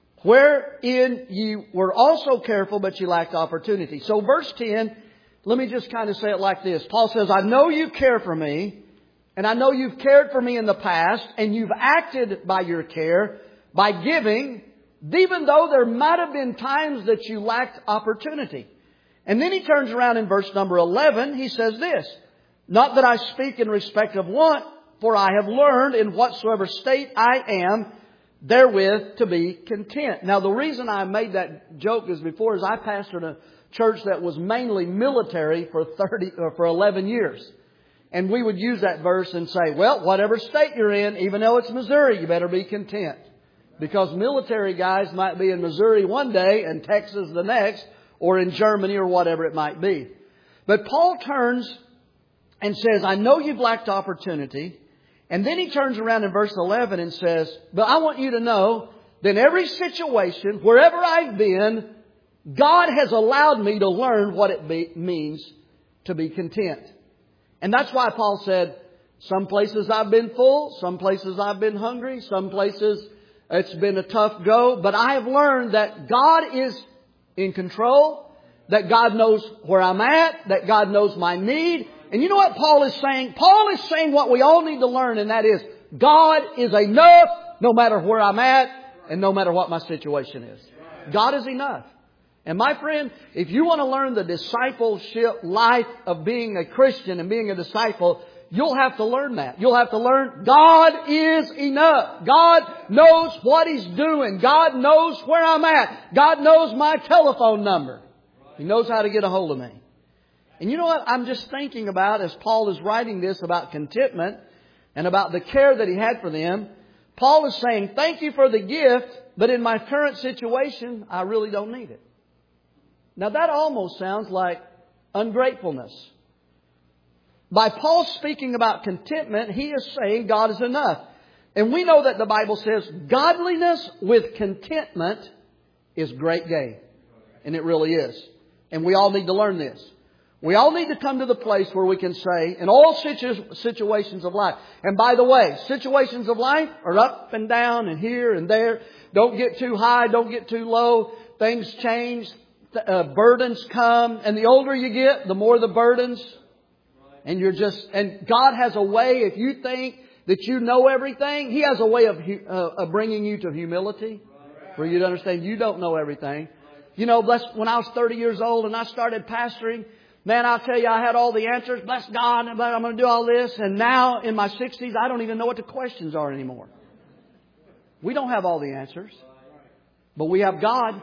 "Wherein you were also careful, but you lacked opportunity." So verse ten, let me just kind of say it like this. Paul says, I know you care for me, and I know you've cared for me in the past, and you've acted by your care, by giving, even though there might have been times that you lacked opportunity. And then he turns around in verse number eleven, he says this, "Not that I speak in respect of want, for I have learned in whatsoever state I am, therewith to be content." Now the reason I made that joke is before is I pastored a church that was mainly military for thirty or for eleven years. And we would use that verse and say, well, whatever state you're in, even though it's Missouri, you better be content. Because military guys might be in Missouri one day and Texas the next, or in Germany or whatever it might be. But Paul turns and says, I know you've lacked opportunity. And then he turns around in verse eleven and says, but I want you to know that in every situation, wherever I've been, God has allowed me to learn what it be, means to be content. And that's why Paul said, some places I've been full, some places I've been hungry, some places it's been a tough go. But I have learned that God is in control, that God knows where I'm at, that God knows my need. And you know what Paul is saying? Paul is saying what we all need to learn, and that is, God is enough no matter where I'm at and no matter what my situation is. God is enough. And my friend, if you want to learn the discipleship life of being a Christian and being a disciple, you'll have to learn that. You'll have to learn God is enough. God knows what He's doing. God knows where I'm at. God knows my telephone number. He knows how to get a hold of me. And you know what I'm just thinking about as Paul is writing this about contentment and about the care that he had for them. Paul is saying, thank you for the gift, but in my current situation, I really don't need it. Now that almost sounds like ungratefulness. By Paul speaking about contentment, he is saying God is enough. And we know that the Bible says godliness with contentment is great gain. And it really is. And we all need to learn this. We all need to come to the place where we can say, in all situ- situations of life. And by the way, situations of life are up and down and here and there. Don't get too high, don't get too low. Things change. Uh, burdens come, and the older you get, the more the burdens. And you're just, and God has a way, if you think that you know everything, He has a way of, uh, of bringing you to humility, for you to understand you don't know everything. You know, when I was thirty years old and I started pastoring, Man, I'll tell you, I had all the answers. Bless God, I'm going to do all this. And now in my sixties, I don't even know what the questions are anymore. We don't have all the answers. But we have God.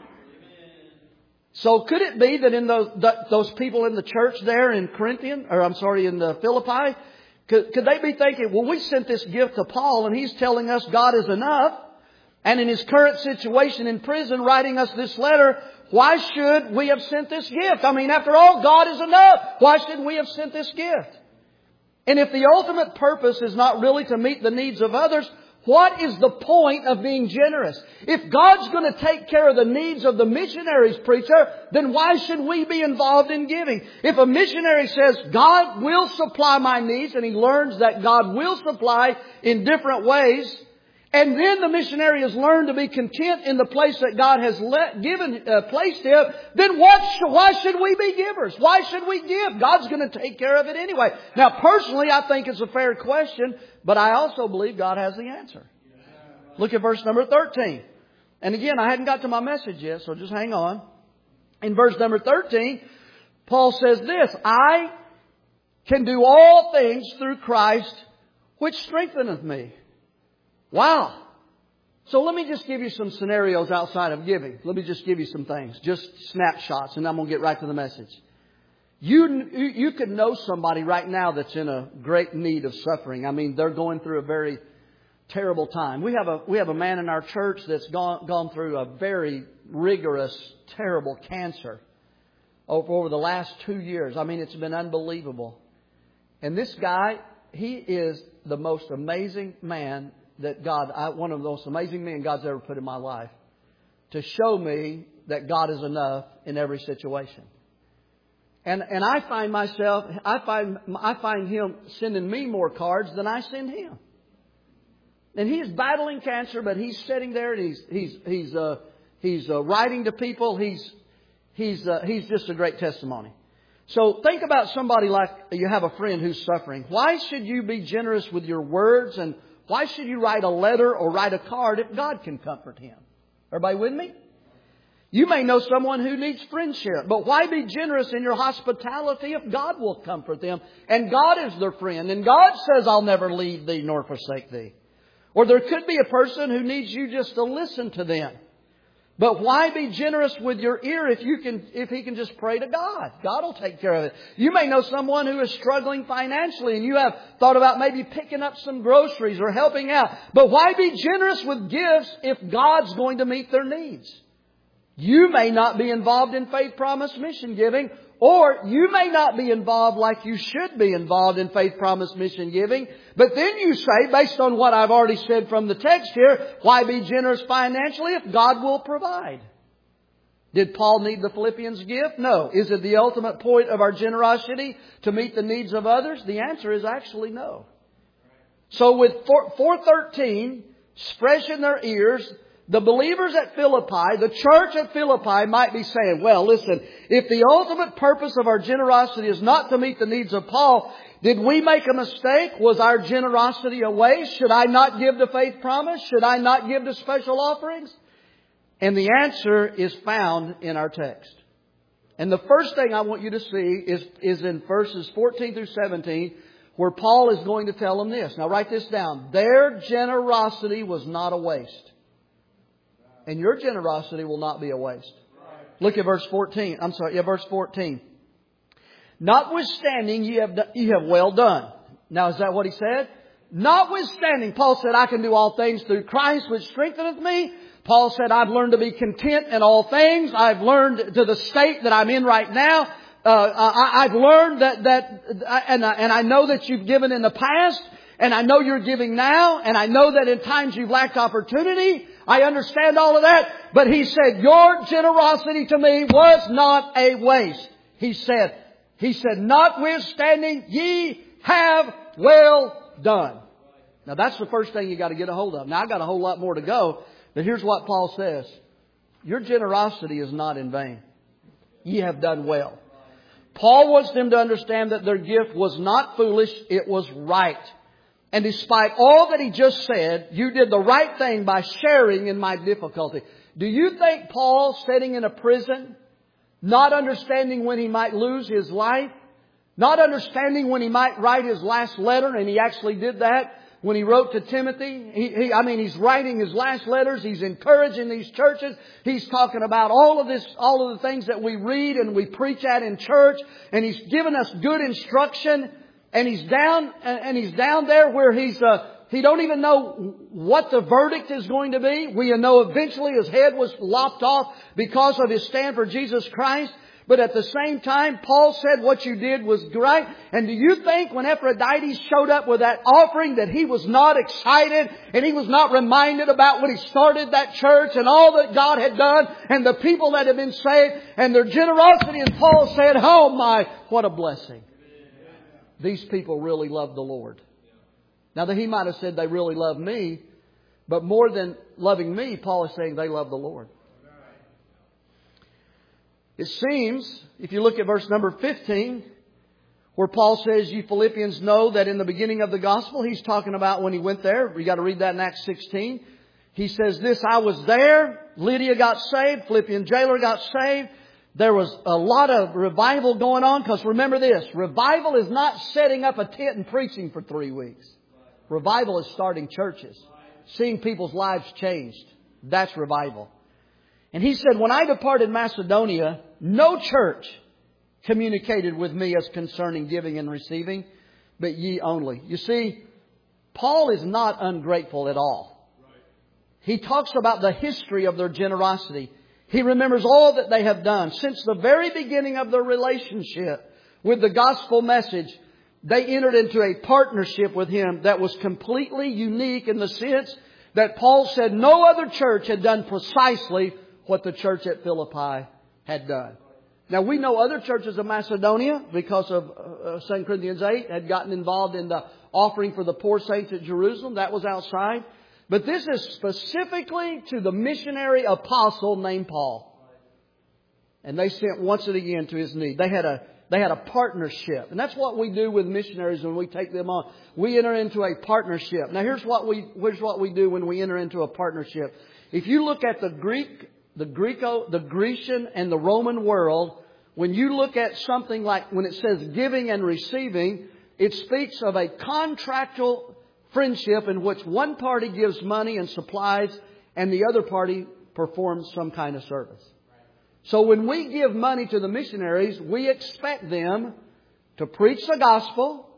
So could it be that in those those people in the church there in Corinthian, or I'm sorry, in the Philippi, could, could they be thinking, well, we sent this gift to Paul and he's telling us God is enough. And in his current situation in prison, writing us this letter, why should we have sent this gift? I mean, after all, God is enough. Why should we have sent this gift? And if the ultimate purpose is not really to meet the needs of others, what is the point of being generous? If God's going to take care of the needs of the missionaries, preacher, then why should we be involved in giving? If a missionary says, God will supply my needs, and he learns that God will supply in different ways, and then the missionary has learned to be content in the place that God has let, given, uh, placed him, then what sh- why should we be givers? Why should we give? God's going to take care of it anyway. Now, personally, I think it's a fair question, but I also believe God has the answer. Look at verse number thirteen. And again, I hadn't got to my message yet, so just hang on. In verse number thirteen, Paul says this, I can do all things through Christ, which strengtheneth me. Wow. So let me just give you some scenarios outside of giving. Let me just give you some things. Just snapshots, and I'm going to get right to the message. You, you could know somebody right now that's in a great need of suffering. I mean, they're going through a very terrible time. We have a, we have a man in our church that's gone, gone through a very rigorous, terrible cancer over, over the last two years. I mean, it's been unbelievable. And this guy, he is the most amazing man that God, I, one of the most amazing men God's ever put in my life, to show me that God is enough in every situation. And and I find myself, I find I find him sending me more cards than I send him. And he's battling cancer, but he's sitting there and he's he's he's uh, he's uh, writing to people. He's he's uh, he's just a great testimony. So think about somebody like you have a friend who's suffering. Why should you be generous with your words, and why should you write a letter or write a card if God can comfort him? Everybody with me? You may know someone who needs friendship, but why be generous in your hospitality if God will comfort them? And God is their friend, and God says, I'll never leave thee nor forsake thee. Or there could be a person who needs you just to listen to them. But why be generous with your ear if you can, if he can just pray to God? God will take care of it. You may know someone who is struggling financially and you have thought about maybe picking up some groceries or helping out. But why be generous with gifts if God's going to meet their needs? You may not be involved in Faith Promise mission giving, or you may not be involved like you should be involved in Faith Promise mission giving. But then you say, based on what I've already said from the text here, why be generous financially if God will provide? Did Paul need the Philippians gift? No. Is it the ultimate point of our generosity to meet the needs of others? The answer is actually no. So with four thirteen fresh in their ears, the believers at Philippi, the church at Philippi might be saying, well, listen, if the ultimate purpose of our generosity is not to meet the needs of Paul, did we make a mistake? Was our generosity a waste? Should I not give to Faith Promise? Should I not give to special offerings? And the answer is found in our text. And the first thing I want you to see is, is in verses fourteen through seventeen, where Paul is going to tell them this. Now write this down. Their generosity was not a waste. And your generosity will not be a waste. Look at verse fourteen. I'm sorry, yeah, verse fourteen. Notwithstanding, ye have, ye have well done. Now, is that what he said? Notwithstanding, Paul said, I can do all things through Christ, which strengtheneth me. Paul said, I've learned to be content in all things. I've learned to the state that I'm in right now. Uh, I, I've learned that, that, and I, and I know that you've given in the past, and I know you're giving now, and I know that in times you've lacked opportunity. I understand all of that. But he said, your generosity to me was not a waste. He said, he said, notwithstanding, ye have well done. Now that's the first thing you got to get a hold of. Now I got a whole lot more to go. But here's what Paul says. Your generosity is not in vain. Ye have done well. Paul wants them to understand that their gift was not foolish. It was right. And despite all that he just said, you did the right thing by sharing in my difficulty. Do you think Paul, sitting in a prison, not understanding when he might lose his life, Not understanding when he might write his last letter, and he actually did that when he wrote to Timothy. He, he, I mean, he's writing his last letters. He's encouraging these churches. He's talking about all of this, all of the things that we read and we preach at in church. And he's given us good instruction. And he's down, and he's down there where he's, uh, he don't even know what the verdict is going to be. We know eventually his head was lopped off because of his stand for Jesus Christ. But at the same time, Paul said what you did was right. And do you think when Epaphroditus showed up with that offering that he was not excited and he was not reminded about when he started that church and all that God had done and the people that had been saved and their generosity? And Paul said, oh my, what a blessing. These people really love the Lord. Now that he might have said they really love me, but more than loving me, Paul is saying they love the Lord. It seems, if you look at verse number fifteen, where Paul says, you Philippians know that in the beginning of the gospel, he's talking about when he went there. We got to read that in Acts sixteen. He says this, I was there. Lydia got saved. Philippian jailer got saved. There was a lot of revival going on. Because remember this, revival is not setting up a tent and preaching for three weeks. Revival is starting churches. Seeing people's lives changed. That's revival. And he said, when I departed Macedonia, no church communicated with me as concerning giving and receiving, but ye only. You see, Paul is not ungrateful at all. He talks about the history of their generosity. He remembers all that they have done. Since the very beginning of their relationship with the gospel message, they entered into a partnership with him that was completely unique in the sense that Paul said no other church had done precisely what the church at Philippi had done. Now we know other churches of Macedonia, because of uh, Second Corinthians eight, had gotten involved in the offering for the poor saints at Jerusalem. That was outside. But this is specifically to the missionary apostle named Paul. And they sent once and again to his need. They had a They had a partnership. And that's what we do with missionaries when we take them on. We enter into a partnership. Now here's what we, here's what we do when we enter into a partnership. If you look at the Greek, the Greco, the Grecian and the Roman world, when you look at something like when it says giving and receiving, it speaks of a contractual friendship in which one party gives money and supplies and the other party performs some kind of service. So when we give money to the missionaries, we expect them to preach the gospel,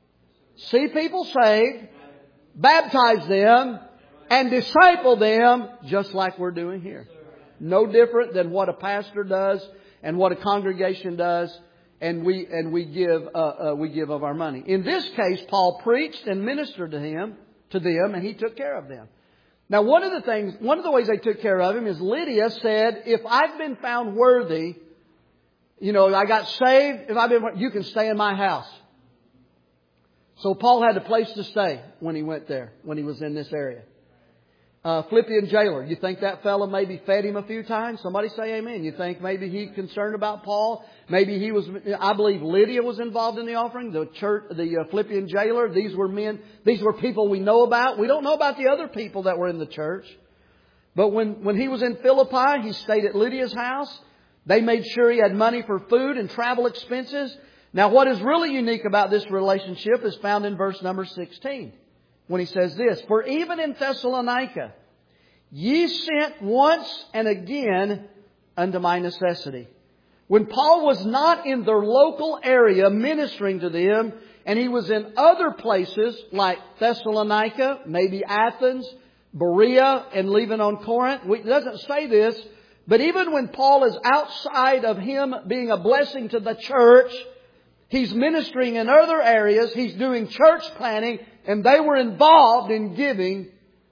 see people saved, baptize them, and disciple them just like we're doing here. No different than what a pastor does and what a congregation does, and we and we give uh, uh, we give of our money. In this case, Paul preached and ministered to him to them, and he took care of them. Now, one of the things, one of the ways they took care of him is Lydia said, if I've been found worthy, you know, I got saved, if I've been, you can stay in my house. So Paul had a place to stay when he went there, when he was in this area. Uh, Philippian jailer, you think that fellow maybe fed him a few times? Somebody say amen. You think maybe he's concerned about Paul? Maybe he was, I believe Lydia was involved in the offering, the church, the uh, Philippian jailer. These were men, these were people we know about. We don't know about the other people that were in the church. But when, when he was in Philippi, he stayed at Lydia's house. They made sure he had money for food and travel expenses. Now what is really unique about this relationship is found in verse number sixteen. When he says this, for even in Thessalonica, ye sent once and again unto my necessity. When Paul was not in their local area ministering to them, and he was in other places like Thessalonica, maybe Athens, Berea, and leaving on Corinth. It doesn't say this, but even when Paul is outside of him being a blessing to the church, he's ministering in other areas, he's doing church planting, and they were involved in giving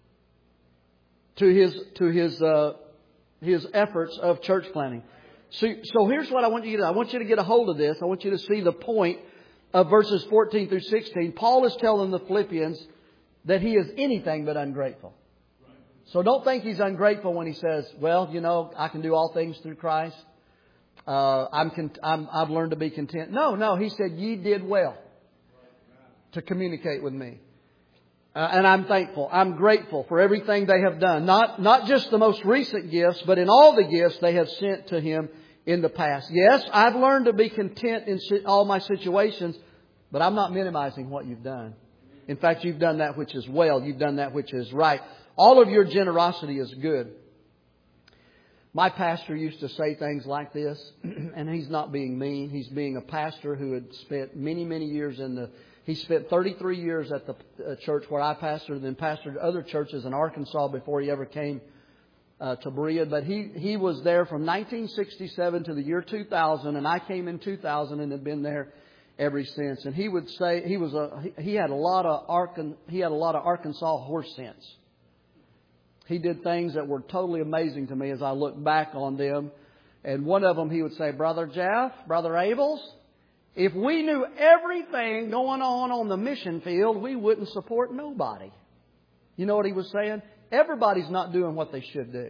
to his to his uh, his efforts of church planting. So, so here's what I want you to do. I want you to get a hold of this. I want you to see the point of verses fourteen through sixteen. Paul is telling the Philippians that he is anything but ungrateful. So don't think he's ungrateful when he says, well, you know, I can do all things through Christ. Uh, I'm, con- I'm I've learned to be content. No, no. He said, ye did well to communicate with me. Uh, and I'm thankful. I'm grateful for everything they have done. Not, not just the most recent gifts, but in all the gifts they have sent to him in the past. Yes, I've learned to be content in all my situations, but I'm not minimizing what you've done. In fact, you've done that which is well. You've done that which is right. All of your generosity is good. My pastor used to say things like this, and he's not being mean. He's being a pastor who had spent many, many years in the... He spent thirty-three years at the church where I pastored, then pastored other churches in Arkansas before he ever came uh, to Berea. But he, he was there from nineteen sixty-seven to the year two thousand, and I came in two thousand and have been there ever since. And he would say he was a he had a lot of Arkan, he had a lot of Arkansas horse sense. He did things that were totally amazing to me as I look back on them. And one of them, he would say, Brother Jeff, Brother Abels, if we knew everything going on on the mission field, we wouldn't support nobody. You know what he was saying? Everybody's not doing what they should do.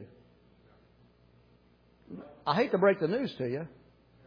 I hate to break the news to you,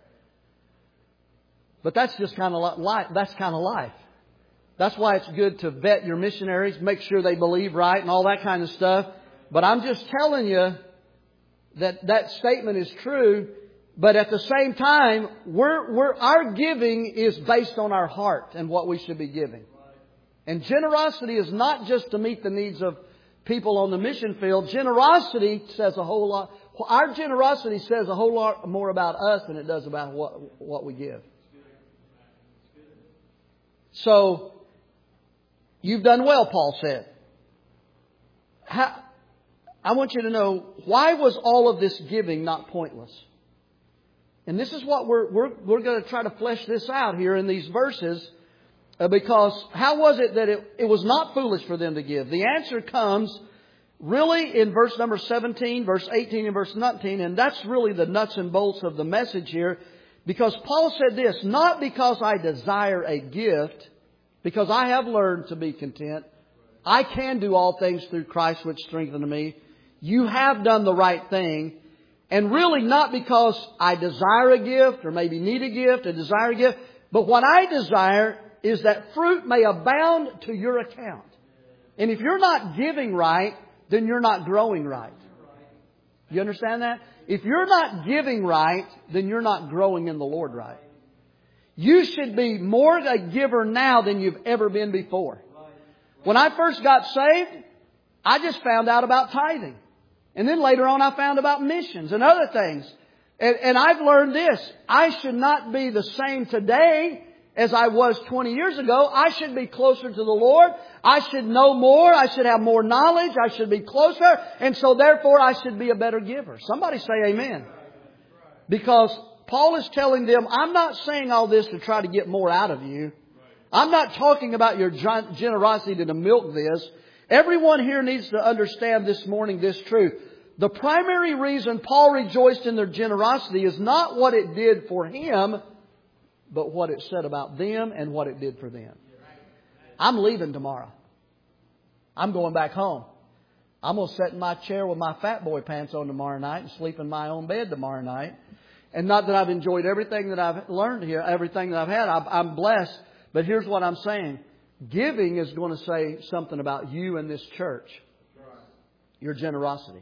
but that's just kind of life. That's kind of life. That's why it's good to vet your missionaries, make sure they believe right and all that kind of stuff. But I'm just telling you that that statement is true. But at the same time, we're, we're, our giving is based on our heart and what we should be giving. And generosity is not just to meet the needs of people on the mission field. Generosity says a whole lot. Our generosity says a whole lot more about us than it does about what, what we give. So, you've done well, Paul said. How, I want you to know, why was all of this giving not pointless? And this is what we're we're we're going to try to flesh this out here in these verses, uh, because how was it that it, it was not foolish for them to give? The answer comes really in verse number seventeen, verse eighteen, and verse nineteen, and that's really the nuts and bolts of the message here, because Paul said this, not because I desire a gift, because I have learned to be content. I can do all things through Christ which strengtheneth me. You have done the right thing. And really not because I desire a gift or maybe need a gift, a desire a gift. But what I desire is that fruit may abound to your account. And if you're not giving right, then you're not growing right. You understand that? If you're not giving right, then you're not growing in the Lord right. You should be more a giver now than you've ever been before. When I first got saved, I just found out about tithing. And then later on I found about missions and other things. And, and I've learned this. I should not be the same today as I was twenty years ago. I should be closer to the Lord. I should know more. I should have more knowledge. I should be closer. And so therefore I should be a better giver. Somebody say amen. Because Paul is telling them, I'm not saying all this to try to get more out of you. I'm not talking about your generosity to milk this. Everyone here needs to understand this morning this truth. The primary reason Paul rejoiced in their generosity is not what it did for him, but what it said about them and what it did for them. I'm leaving tomorrow. I'm going back home. I'm going to sit in my chair with my fat boy pants on tomorrow night and sleep in my own bed tomorrow night. And not that I've enjoyed everything that I've learned here, everything that I've had. I'm blessed. But here's what I'm saying. Giving is going to say something about you and this church. Your generosity.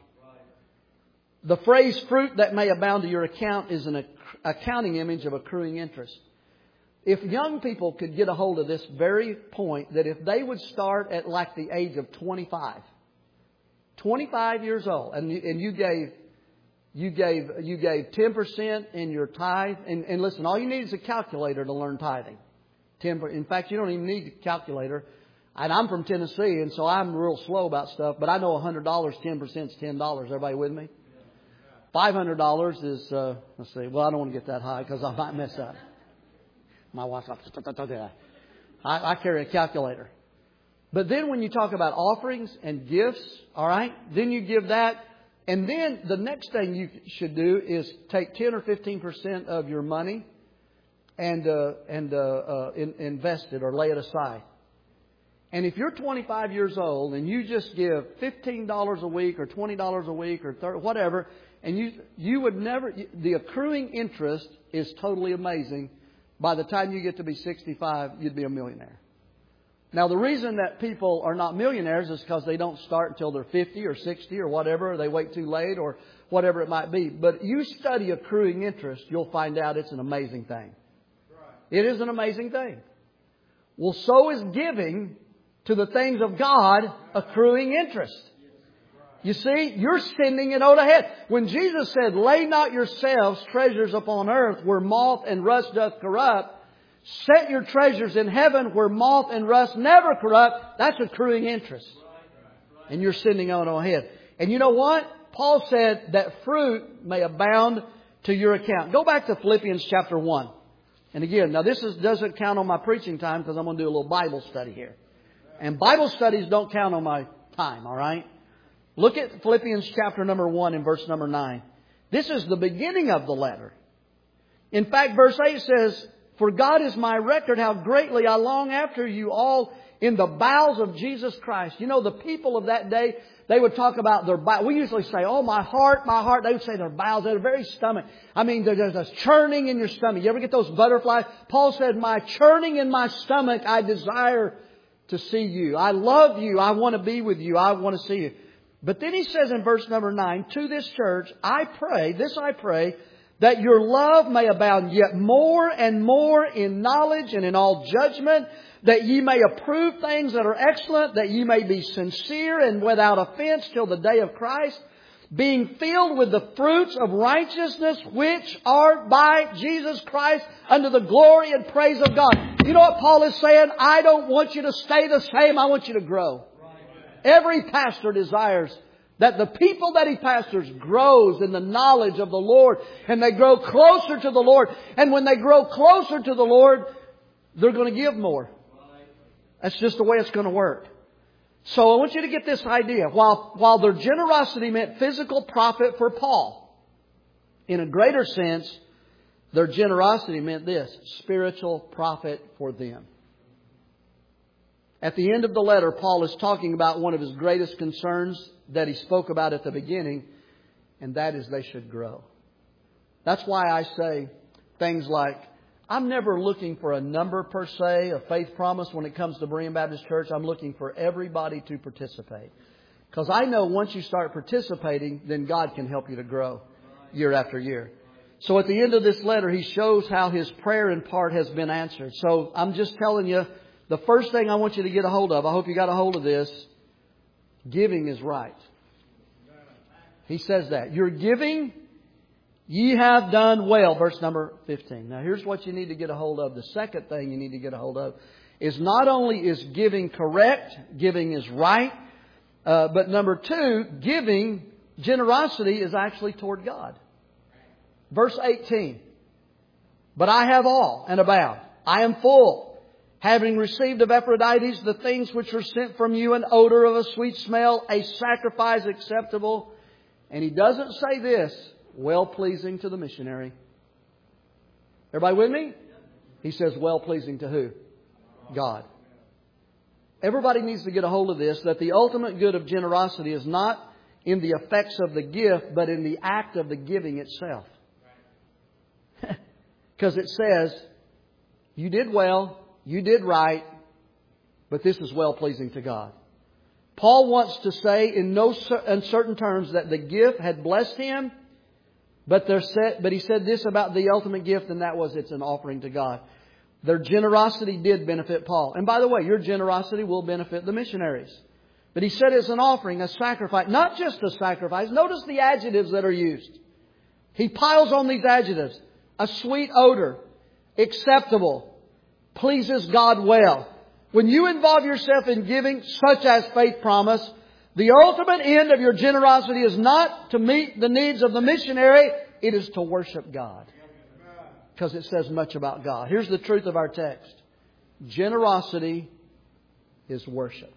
The phrase fruit that may abound to your account is an accounting image of accruing interest. If young people could get a hold of this very point, that if they would start at like the age of twenty-five, twenty-five years old, and you, and you gave you gave you gave ten percent in your tithe, and, and listen, all you need is a calculator to learn tithing. ten In fact, you don't even need a calculator. And I'm from Tennessee, and so I'm real slow about stuff. But I know one hundred dollars, ten percent is ten dollars. Everybody with me? five hundred dollars is, uh, let's see, well, I don't want to get that high because I might mess up. My wife's like, I, I carry a calculator. But then when you talk about offerings and gifts, all right, then you give that. And then the next thing you should do is take ten or fifteen percent of your money and uh, and uh, uh, in, invest it or lay it aside. And if you're twenty-five years old and you just give fifteen dollars a week or twenty dollars a week or thirty, whatever, and you you would never, the accruing interest is totally amazing. By the time you get to be sixty-five, you'd be a millionaire. Now, the reason that people are not millionaires is because they don't start until they're fifty or sixty or whatever, or they wait too late, or whatever it might be. But you study accruing interest, you'll find out it's an amazing thing. It is an amazing thing. Well, so is giving to the things of God accruing interest. You see, you're sending it on ahead. When Jesus said, lay not yourselves treasures upon earth where moth and rust doth corrupt, set your treasures in heaven where moth and rust never corrupt, that's accruing interest. And you're sending on ahead. And you know what? Paul said that fruit may abound to your account. Go back to Philippians chapter one. And again, now this is, doesn't count on my preaching time because I'm going to do a little Bible study here. And Bible studies don't count on my time, all right? Look at Philippians chapter number one and verse number nine. This is the beginning of the letter. In fact, verse eight says, for God is my record how greatly I long after you all in the bowels of Jesus Christ. You know, the people of that day, they would talk about their bowels. We usually say, oh, my heart, my heart. They would say their bowels, their very stomach. I mean, there's a churning in your stomach. You ever get those butterflies? Paul said, my churning in my stomach, I desire to see you. I love you. I want to be with you. I want to see you. But then he says in verse number nine, to this church, I pray, this I pray, that your love may abound yet more and more in knowledge and in all judgment, that ye may approve things that are excellent, that ye may be sincere and without offense till the day of Christ, being filled with the fruits of righteousness which are by Jesus Christ unto the glory and praise of God. You know what Paul is saying? I don't want you to stay the same. I want you to grow. Every pastor desires that the people that he pastors grows in the knowledge of the Lord and they grow closer to the Lord. And when they grow closer to the Lord, they're going to give more. That's just the way it's going to work. So I want you to get this idea. While, while their generosity meant physical profit for Paul, in a greater sense, their generosity meant this, spiritual profit for them. At the end of the letter, Paul is talking about one of his greatest concerns that he spoke about at the beginning, and that is they should grow. That's why I say things like, I'm never looking for a number per se, a faith promise when it comes to Berean Baptist Church. I'm looking for everybody to participate. Because I know once you start participating, then God can help you to grow year after year. So at the end of this letter, he shows how his prayer in part has been answered. So I'm just telling you, the first thing I want you to get a hold of, I hope you got a hold of this, giving is right. He says that. Your giving, ye have done well. Verse number fifteen. Now here's what you need to get a hold of. The second thing you need to get a hold of is not only is giving correct, giving is right, uh, but number two, giving, generosity is actually toward God. Verse eighteen. But I have all and abound. I am full. Having received of Epaphroditus the things which were sent from you, an odor of a sweet smell, a sacrifice acceptable. And he doesn't say this, well-pleasing to the missionary. Everybody with me? He says well-pleasing to who? God. Everybody needs to get a hold of this, that the ultimate good of generosity is not in the effects of the gift, but in the act of the giving itself. Because it says, you did well, you did right, but this is well-pleasing to God. Paul wants to say in no uncertain terms that the gift had blessed him, but, there said, but he said this about the ultimate gift, and that was it's an offering to God. Their generosity did benefit Paul. And by the way, your generosity will benefit the missionaries. But he said it's an offering, a sacrifice, not just a sacrifice. Notice the adjectives that are used. He piles on these adjectives. A sweet odor, acceptable, pleases God well. When you involve yourself in giving, such as faith promise, the ultimate end of your generosity is not to meet the needs of the missionary. It is to worship God. Because it says much about God. Here's the truth of our text. Generosity is worship.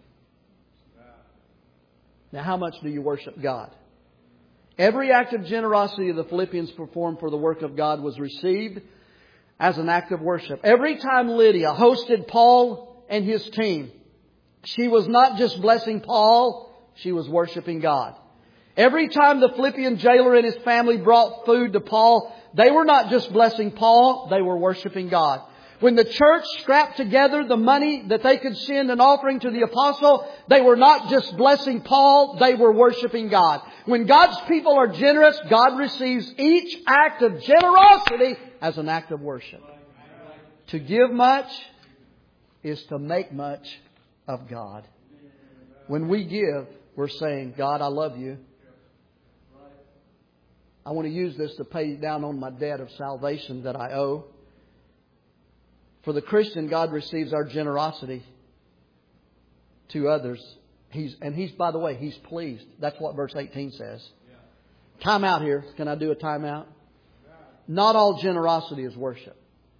Now, how much do you worship God? Every act of generosity the Philippians performed for the work of God was received as an act of worship. Every time Lydia hosted Paul and his team, she was not just blessing Paul, she was worshiping God. Every time the Philippian jailer and his family brought food to Paul, they were not just blessing Paul, they were worshiping God. When the church scrapped together the money that they could send an offering to the apostle, they were not just blessing Paul, they were worshiping God. When God's people are generous, God receives each act of generosity as an act of worship. To give much is to make much of God. When we give, we're saying, God, I love you. I want to use this to pay down on my debt of salvation that I owe. For the Christian, God receives our generosity to others. He's, and He's, by the way, He's pleased. That's what verse eighteen says. Time out here. Can I do a time out? Not all generosity is worship.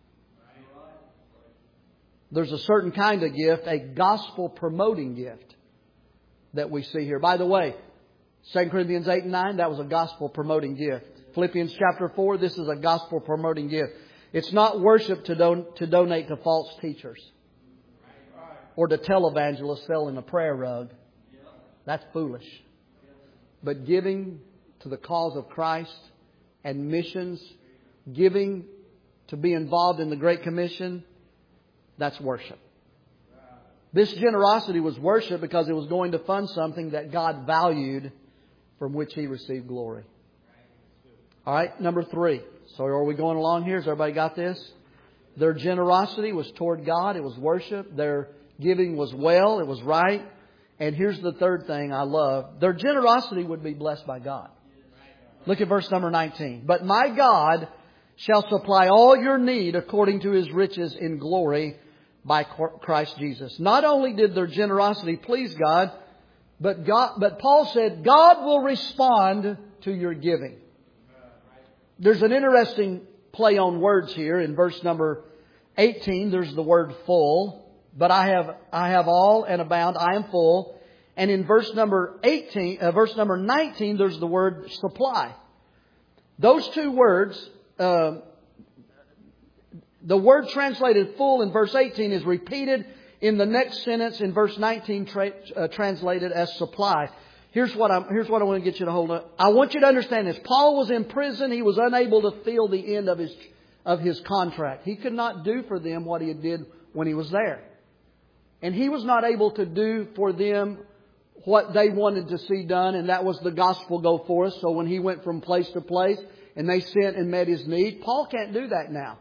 There's a certain kind of gift, a gospel promoting gift that we see here. By the way, Second Corinthians eight and nine, that was a gospel promoting gift. Philippians chapter four, this is a gospel promoting gift. It's not worship to, don- to donate to false teachers or to televangelists selling a prayer rug. That's foolish. But giving to the cause of Christ and missions, giving to be involved in the Great Commission, that's worship. This generosity was worship because it was going to fund something that God valued, from which He received glory. All right, number three. So are we going along here? Has everybody got this? Their generosity was toward God. It was worship. Their giving was well. It was right. And here's the third thing I love. Their generosity would be blessed by God. Look at verse number nineteen. But my God shall supply all your need according to His riches in glory by Christ Jesus. Not only did their generosity please God, but God, but Paul said, God will respond to your giving. There's an interesting play on words here in verse number eighteen. There's the word full, but I have I have all and abound. I am full. And in verse number eighteen, uh, verse number nineteen, there's the word supply. Those two words. Uh, The word translated full in verse eighteen is repeated in the next sentence in verse nineteen, tra- uh, translated as supply. Here's what, I'm, here's what I want to get you to hold up. I want you to understand this. Paul was in prison. He was unable to feel the end of his, of his contract. He could not do for them what he did when he was there. And he was not able to do for them what they wanted to see done, and that was the gospel go forth. So when he went from place to place and they sent and met his need, Paul can't do that now.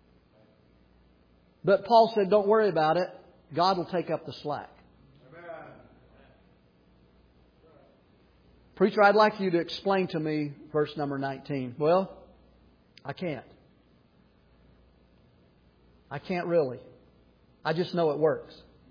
But Paul said, don't worry about it. God will take up the slack. Amen. Preacher, I'd like you to explain to me verse number nineteen. Well, I can't. I can't really. I just know it works.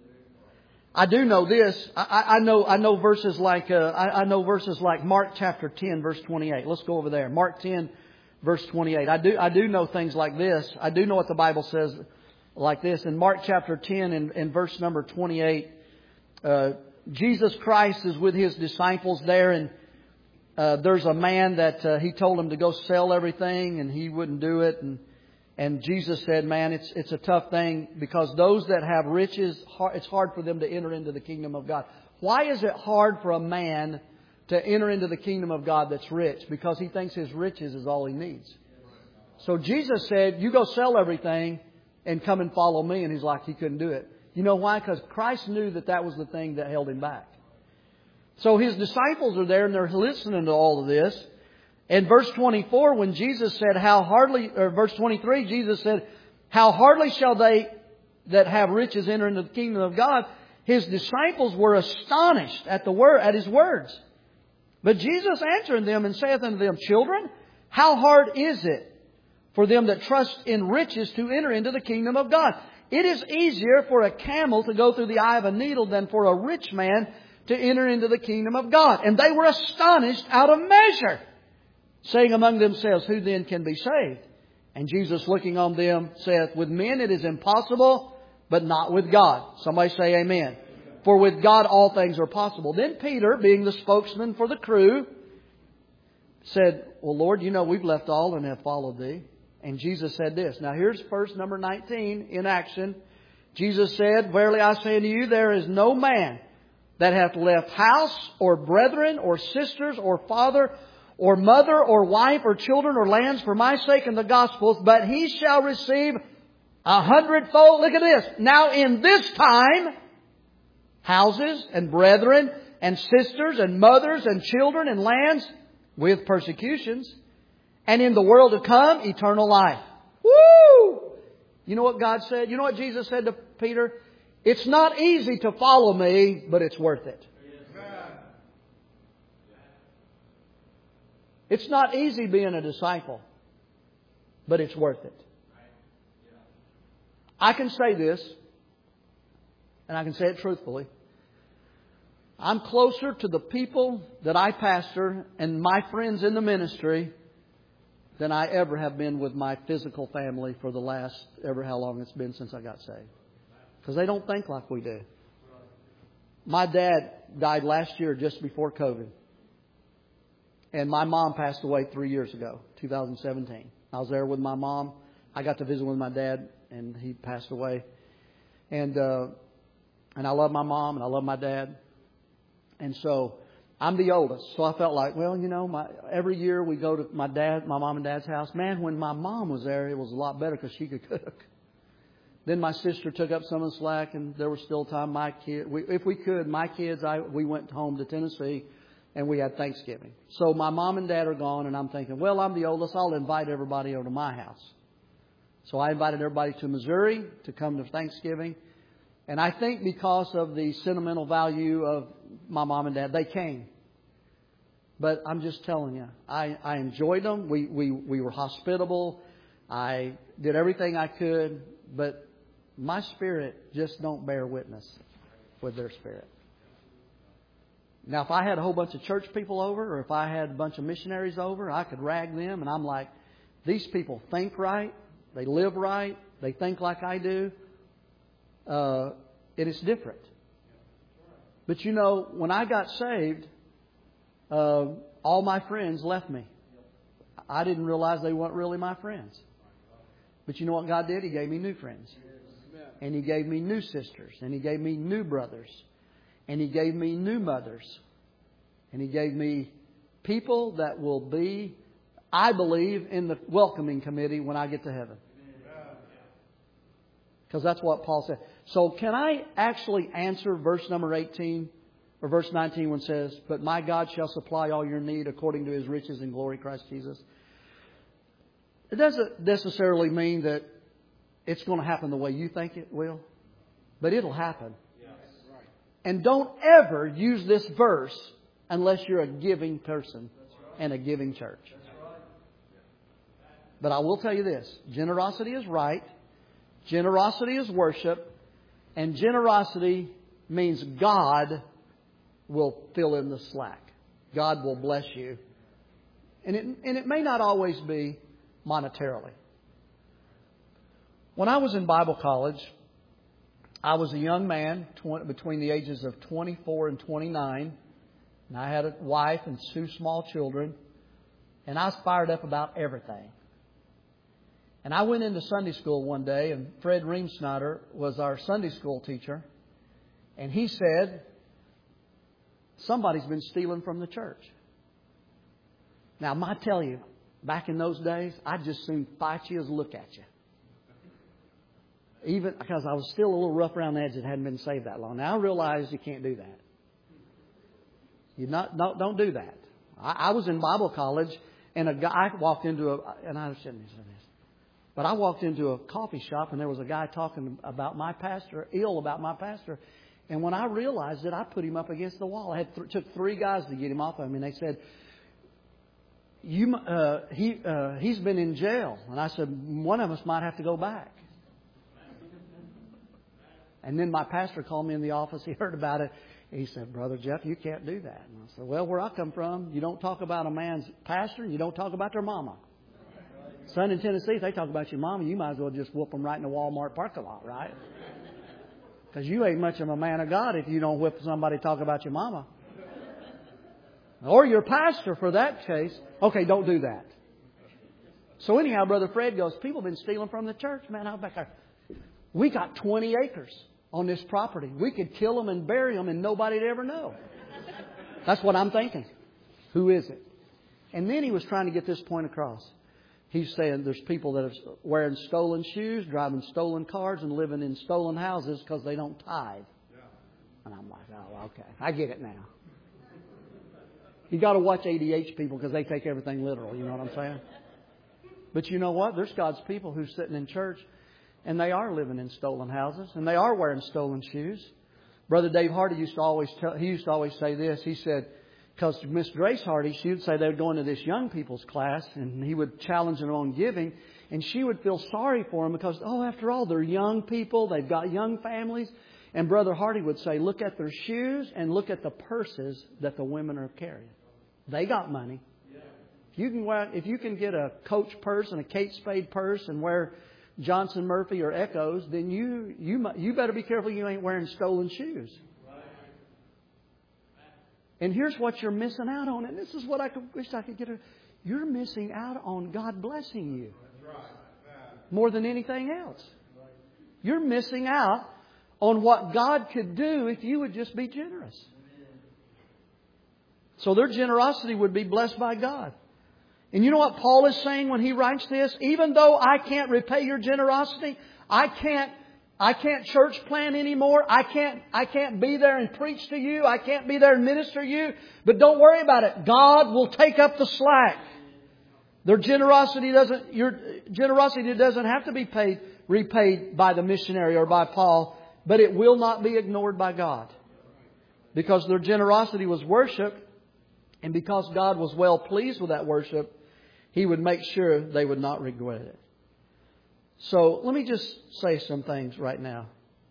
I do know this. I, I know. I know verses like. Uh, I, I know verses like Mark chapter ten, verse twenty-eight. Let's go over there. Mark ten, verse twenty-eight. I do. I do know things like this. I do know what the Bible says. Like this, in Mark chapter ten and, and verse number twenty-eight, uh, Jesus Christ is with His disciples there, and uh, there's a man that uh, He told him to go sell everything, and he wouldn't do it, and and Jesus said, "Man, it's it's a tough thing because those that have riches, it's hard for them to enter into the kingdom of God." Why is it hard for a man to enter into the kingdom of God that's rich? Because he thinks his riches is all he needs. So Jesus said, "You go sell everything and come and follow me." And he's like, he couldn't do it. You know why? Because Christ knew that that was the thing that held him back. So His disciples are there and they're listening to all of this. And verse twenty-four, when Jesus said, how hardly, or verse twenty-three, Jesus said, how hardly shall they that have riches enter into the kingdom of God? His disciples were astonished at the word, at His words. But Jesus answered them and saith unto them, children, how hard is it for them that trust in riches to enter into the kingdom of God? It is easier for a camel to go through the eye of a needle than for a rich man to enter into the kingdom of God. And they were astonished out of measure, saying among themselves, who then can be saved? And Jesus, looking on them, saith, with men it is impossible, but not with God. Somebody say amen. For with God all things are possible. Then Peter, being the spokesman for the crew, said, well, Lord, you know we've left all and have followed Thee. And Jesus said this. Now here's verse number nineteen in action. Jesus said, verily I say unto you, there is no man that hath left house or brethren or sisters or father or mother or wife or children or lands for my sake and the gospel's, but he shall receive A hundredfold. Look at this. Now in this time, houses and brethren and sisters and mothers and children and lands with persecutions. And in the world to come, eternal life. Woo! You know what God said? You know what Jesus said to Peter? It's not easy to follow me, but it's worth it. It's not easy being a disciple, but it's worth it. I can say this, and I can say it truthfully. I'm closer to the people that I pastor and my friends in the ministry than I ever have been with my physical family for the last ever how long it's been since I got saved. Because they don't think like we do. My dad died last year just before COVID. And my mom passed away three years ago, two thousand seventeen. I was there with my mom. I got to visit with my dad, and he passed away. And uh, and I love my mom, and I love my dad. And so I'm the oldest. So I felt like, well, you know, my, every year we go to my dad, my mom and dad's house. Man, when my mom was there, it was a lot better because she could cook. Then my sister took up some of the slack, and there was still time. My kid, we, if we could, my kids, I we went home to Tennessee. And we had Thanksgiving. So my mom and dad are gone, and I'm thinking, well, I'm the oldest. I'll invite everybody over to my house. So I invited everybody to Missouri to come to Thanksgiving. And I think because of the sentimental value of my mom and dad, they came. But I'm just telling you, I, I enjoyed them. We, we, we were hospitable. I did everything I could. But my spirit just don't bear witness with their spirit. Now, if I had a whole bunch of church people over, or if I had a bunch of missionaries over, I could rag them. And I'm like, these people think right. They live right. They think like I do. Uh, it is different. But you know, when I got saved, uh, all my friends left me. I didn't realize they weren't really my friends. But you know what God did? He gave me new friends. And He gave me new sisters. And He gave me new brothers. And He gave me new mothers. And He gave me people that will be, I believe, in the welcoming committee when I get to heaven. Because that's what Paul said. So can I actually answer verse number eighteen or verse nineteen when it says, but my God shall supply all your need according to His riches in glory, Christ Jesus? It doesn't necessarily mean that it's going to happen the way you think it will. But it'll happen. And don't ever use this verse unless you're a giving person and a giving church. But I will tell you this. Generosity is right. Generosity is worship. And generosity means God will fill in the slack. God will bless you. And it, and it may not always be monetarily. When I was in Bible college, I was a young man tw- between the ages of twenty-four and twenty-nine. And I had a wife and two small children. And I was fired up about everything. And I went into Sunday school one day, and Fred Reemsnyder was our Sunday school teacher. And he said, somebody's been stealing from the church. Now, I tell you, back in those days, I'd just soon fight you as look at you. Even because I was still a little rough around the edge and hadn't been saved that long. Now, I realize you can't do that. You not, don't, don't do that. I, I was in Bible college, and a guy walked into a, and I shouldn't have said this, but I walked into a coffee shop, and there was a guy talking about my pastor, ill about my pastor. And when I realized it, I put him up against the wall. I had th- took three guys to get him off of him, and they said, "You, uh, he, uh, he's been in jail." And I said, "One of us might have to go back." And then my pastor called me in the office. He heard about it. He said, "Brother Jeff, you can't do that." And I said, "Well, where I come from, you don't talk about a man's pastor, and you don't talk about their mama. Son in Tennessee, if they talk about your mama, you might as well just whoop them right in the Walmart parking lot, right? Because you ain't much of a man of God if you don't whip somebody talk about your mama. Or your pastor, for that case. Okay, don't do that." So anyhow, Brother Fred goes, "People have been stealing from the church, man. Out back there. We got twenty acres on this property. We could kill them and bury them and nobody'd ever know." That's what I'm thinking. Who is it? And then he was trying to get this point across. he's saying there's people that are wearing stolen shoes, driving stolen cars, and living in stolen houses because they don't tithe. And I'm like, oh, okay, I get it now. You got to watch A D H people because they take everything literal. You know what I'm saying? But you know what? There's God's people who's sitting in church and they are living in stolen houses and they are wearing stolen shoes. Brother Dave Hardy used to always tell, he used to always say this. He said, because Miss Grace Hardy, she would say they would go into this young people's class and he would challenge them on giving. And she would feel sorry for them because, oh, after all, they're young people. They've got young families. And Brother Hardy would say, look at their shoes and look at the purses that the women are carrying. They got money. If you can wear, if you can get a Coach purse and a Kate Spade purse and wear Johnson Murphy or Echoes, then you you you better be careful you ain't wearing stolen shoes. And here's what you're missing out on, and this is what I could, wish I could get. A, you're missing out on God blessing you more than anything else. You're missing out on what God could do if you would just be generous. So their generosity would be blessed by God. And you know what Paul is saying when he writes this? Even though I can't repay your generosity, I can't I can't church plan anymore. I can't I can't be there and preach to you. I can't be there and minister to you. But don't worry about it. God will take up the slack. Their generosity doesn't your generosity doesn't have to be paid repaid by the missionary or by Paul, but it will not be ignored by God. Because their generosity was worship. And because God was well pleased with that worship, He would make sure they would not regret it. So let me just say some things right now.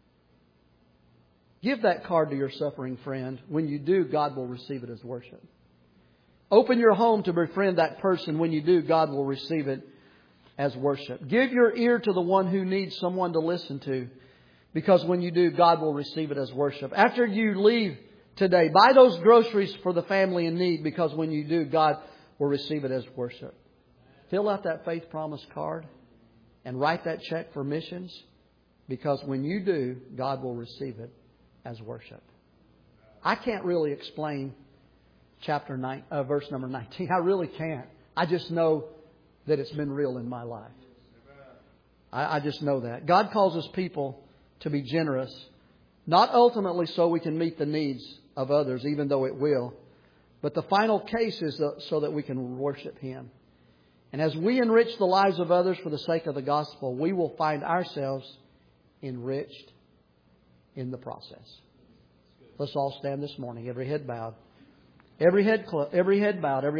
Give that card to your suffering friend. When you do, God will receive it as worship. Open your home to befriend that person. When you do, God will receive it as worship. Give your ear to the one who needs someone to listen to. Because when you do, God will receive it as worship. After you leave today, buy those groceries for the family in need, because when you do, God will receive it as worship. Fill out that faith promise card and write that check for missions, because when you do, God will receive it as worship. I can't really explain chapter nine, uh, verse number nineteen. I really can't. I just know that it's been real in my life. I, I just know that. God calls His people to be generous, not ultimately so we can meet the needs of others, even though it will. But the final case is so that we can worship Him. And as we enrich the lives of others for the sake of the gospel, we will find ourselves enriched in the process. Let's all stand this morning, every head bowed. Every head, clo- every head bowed. Every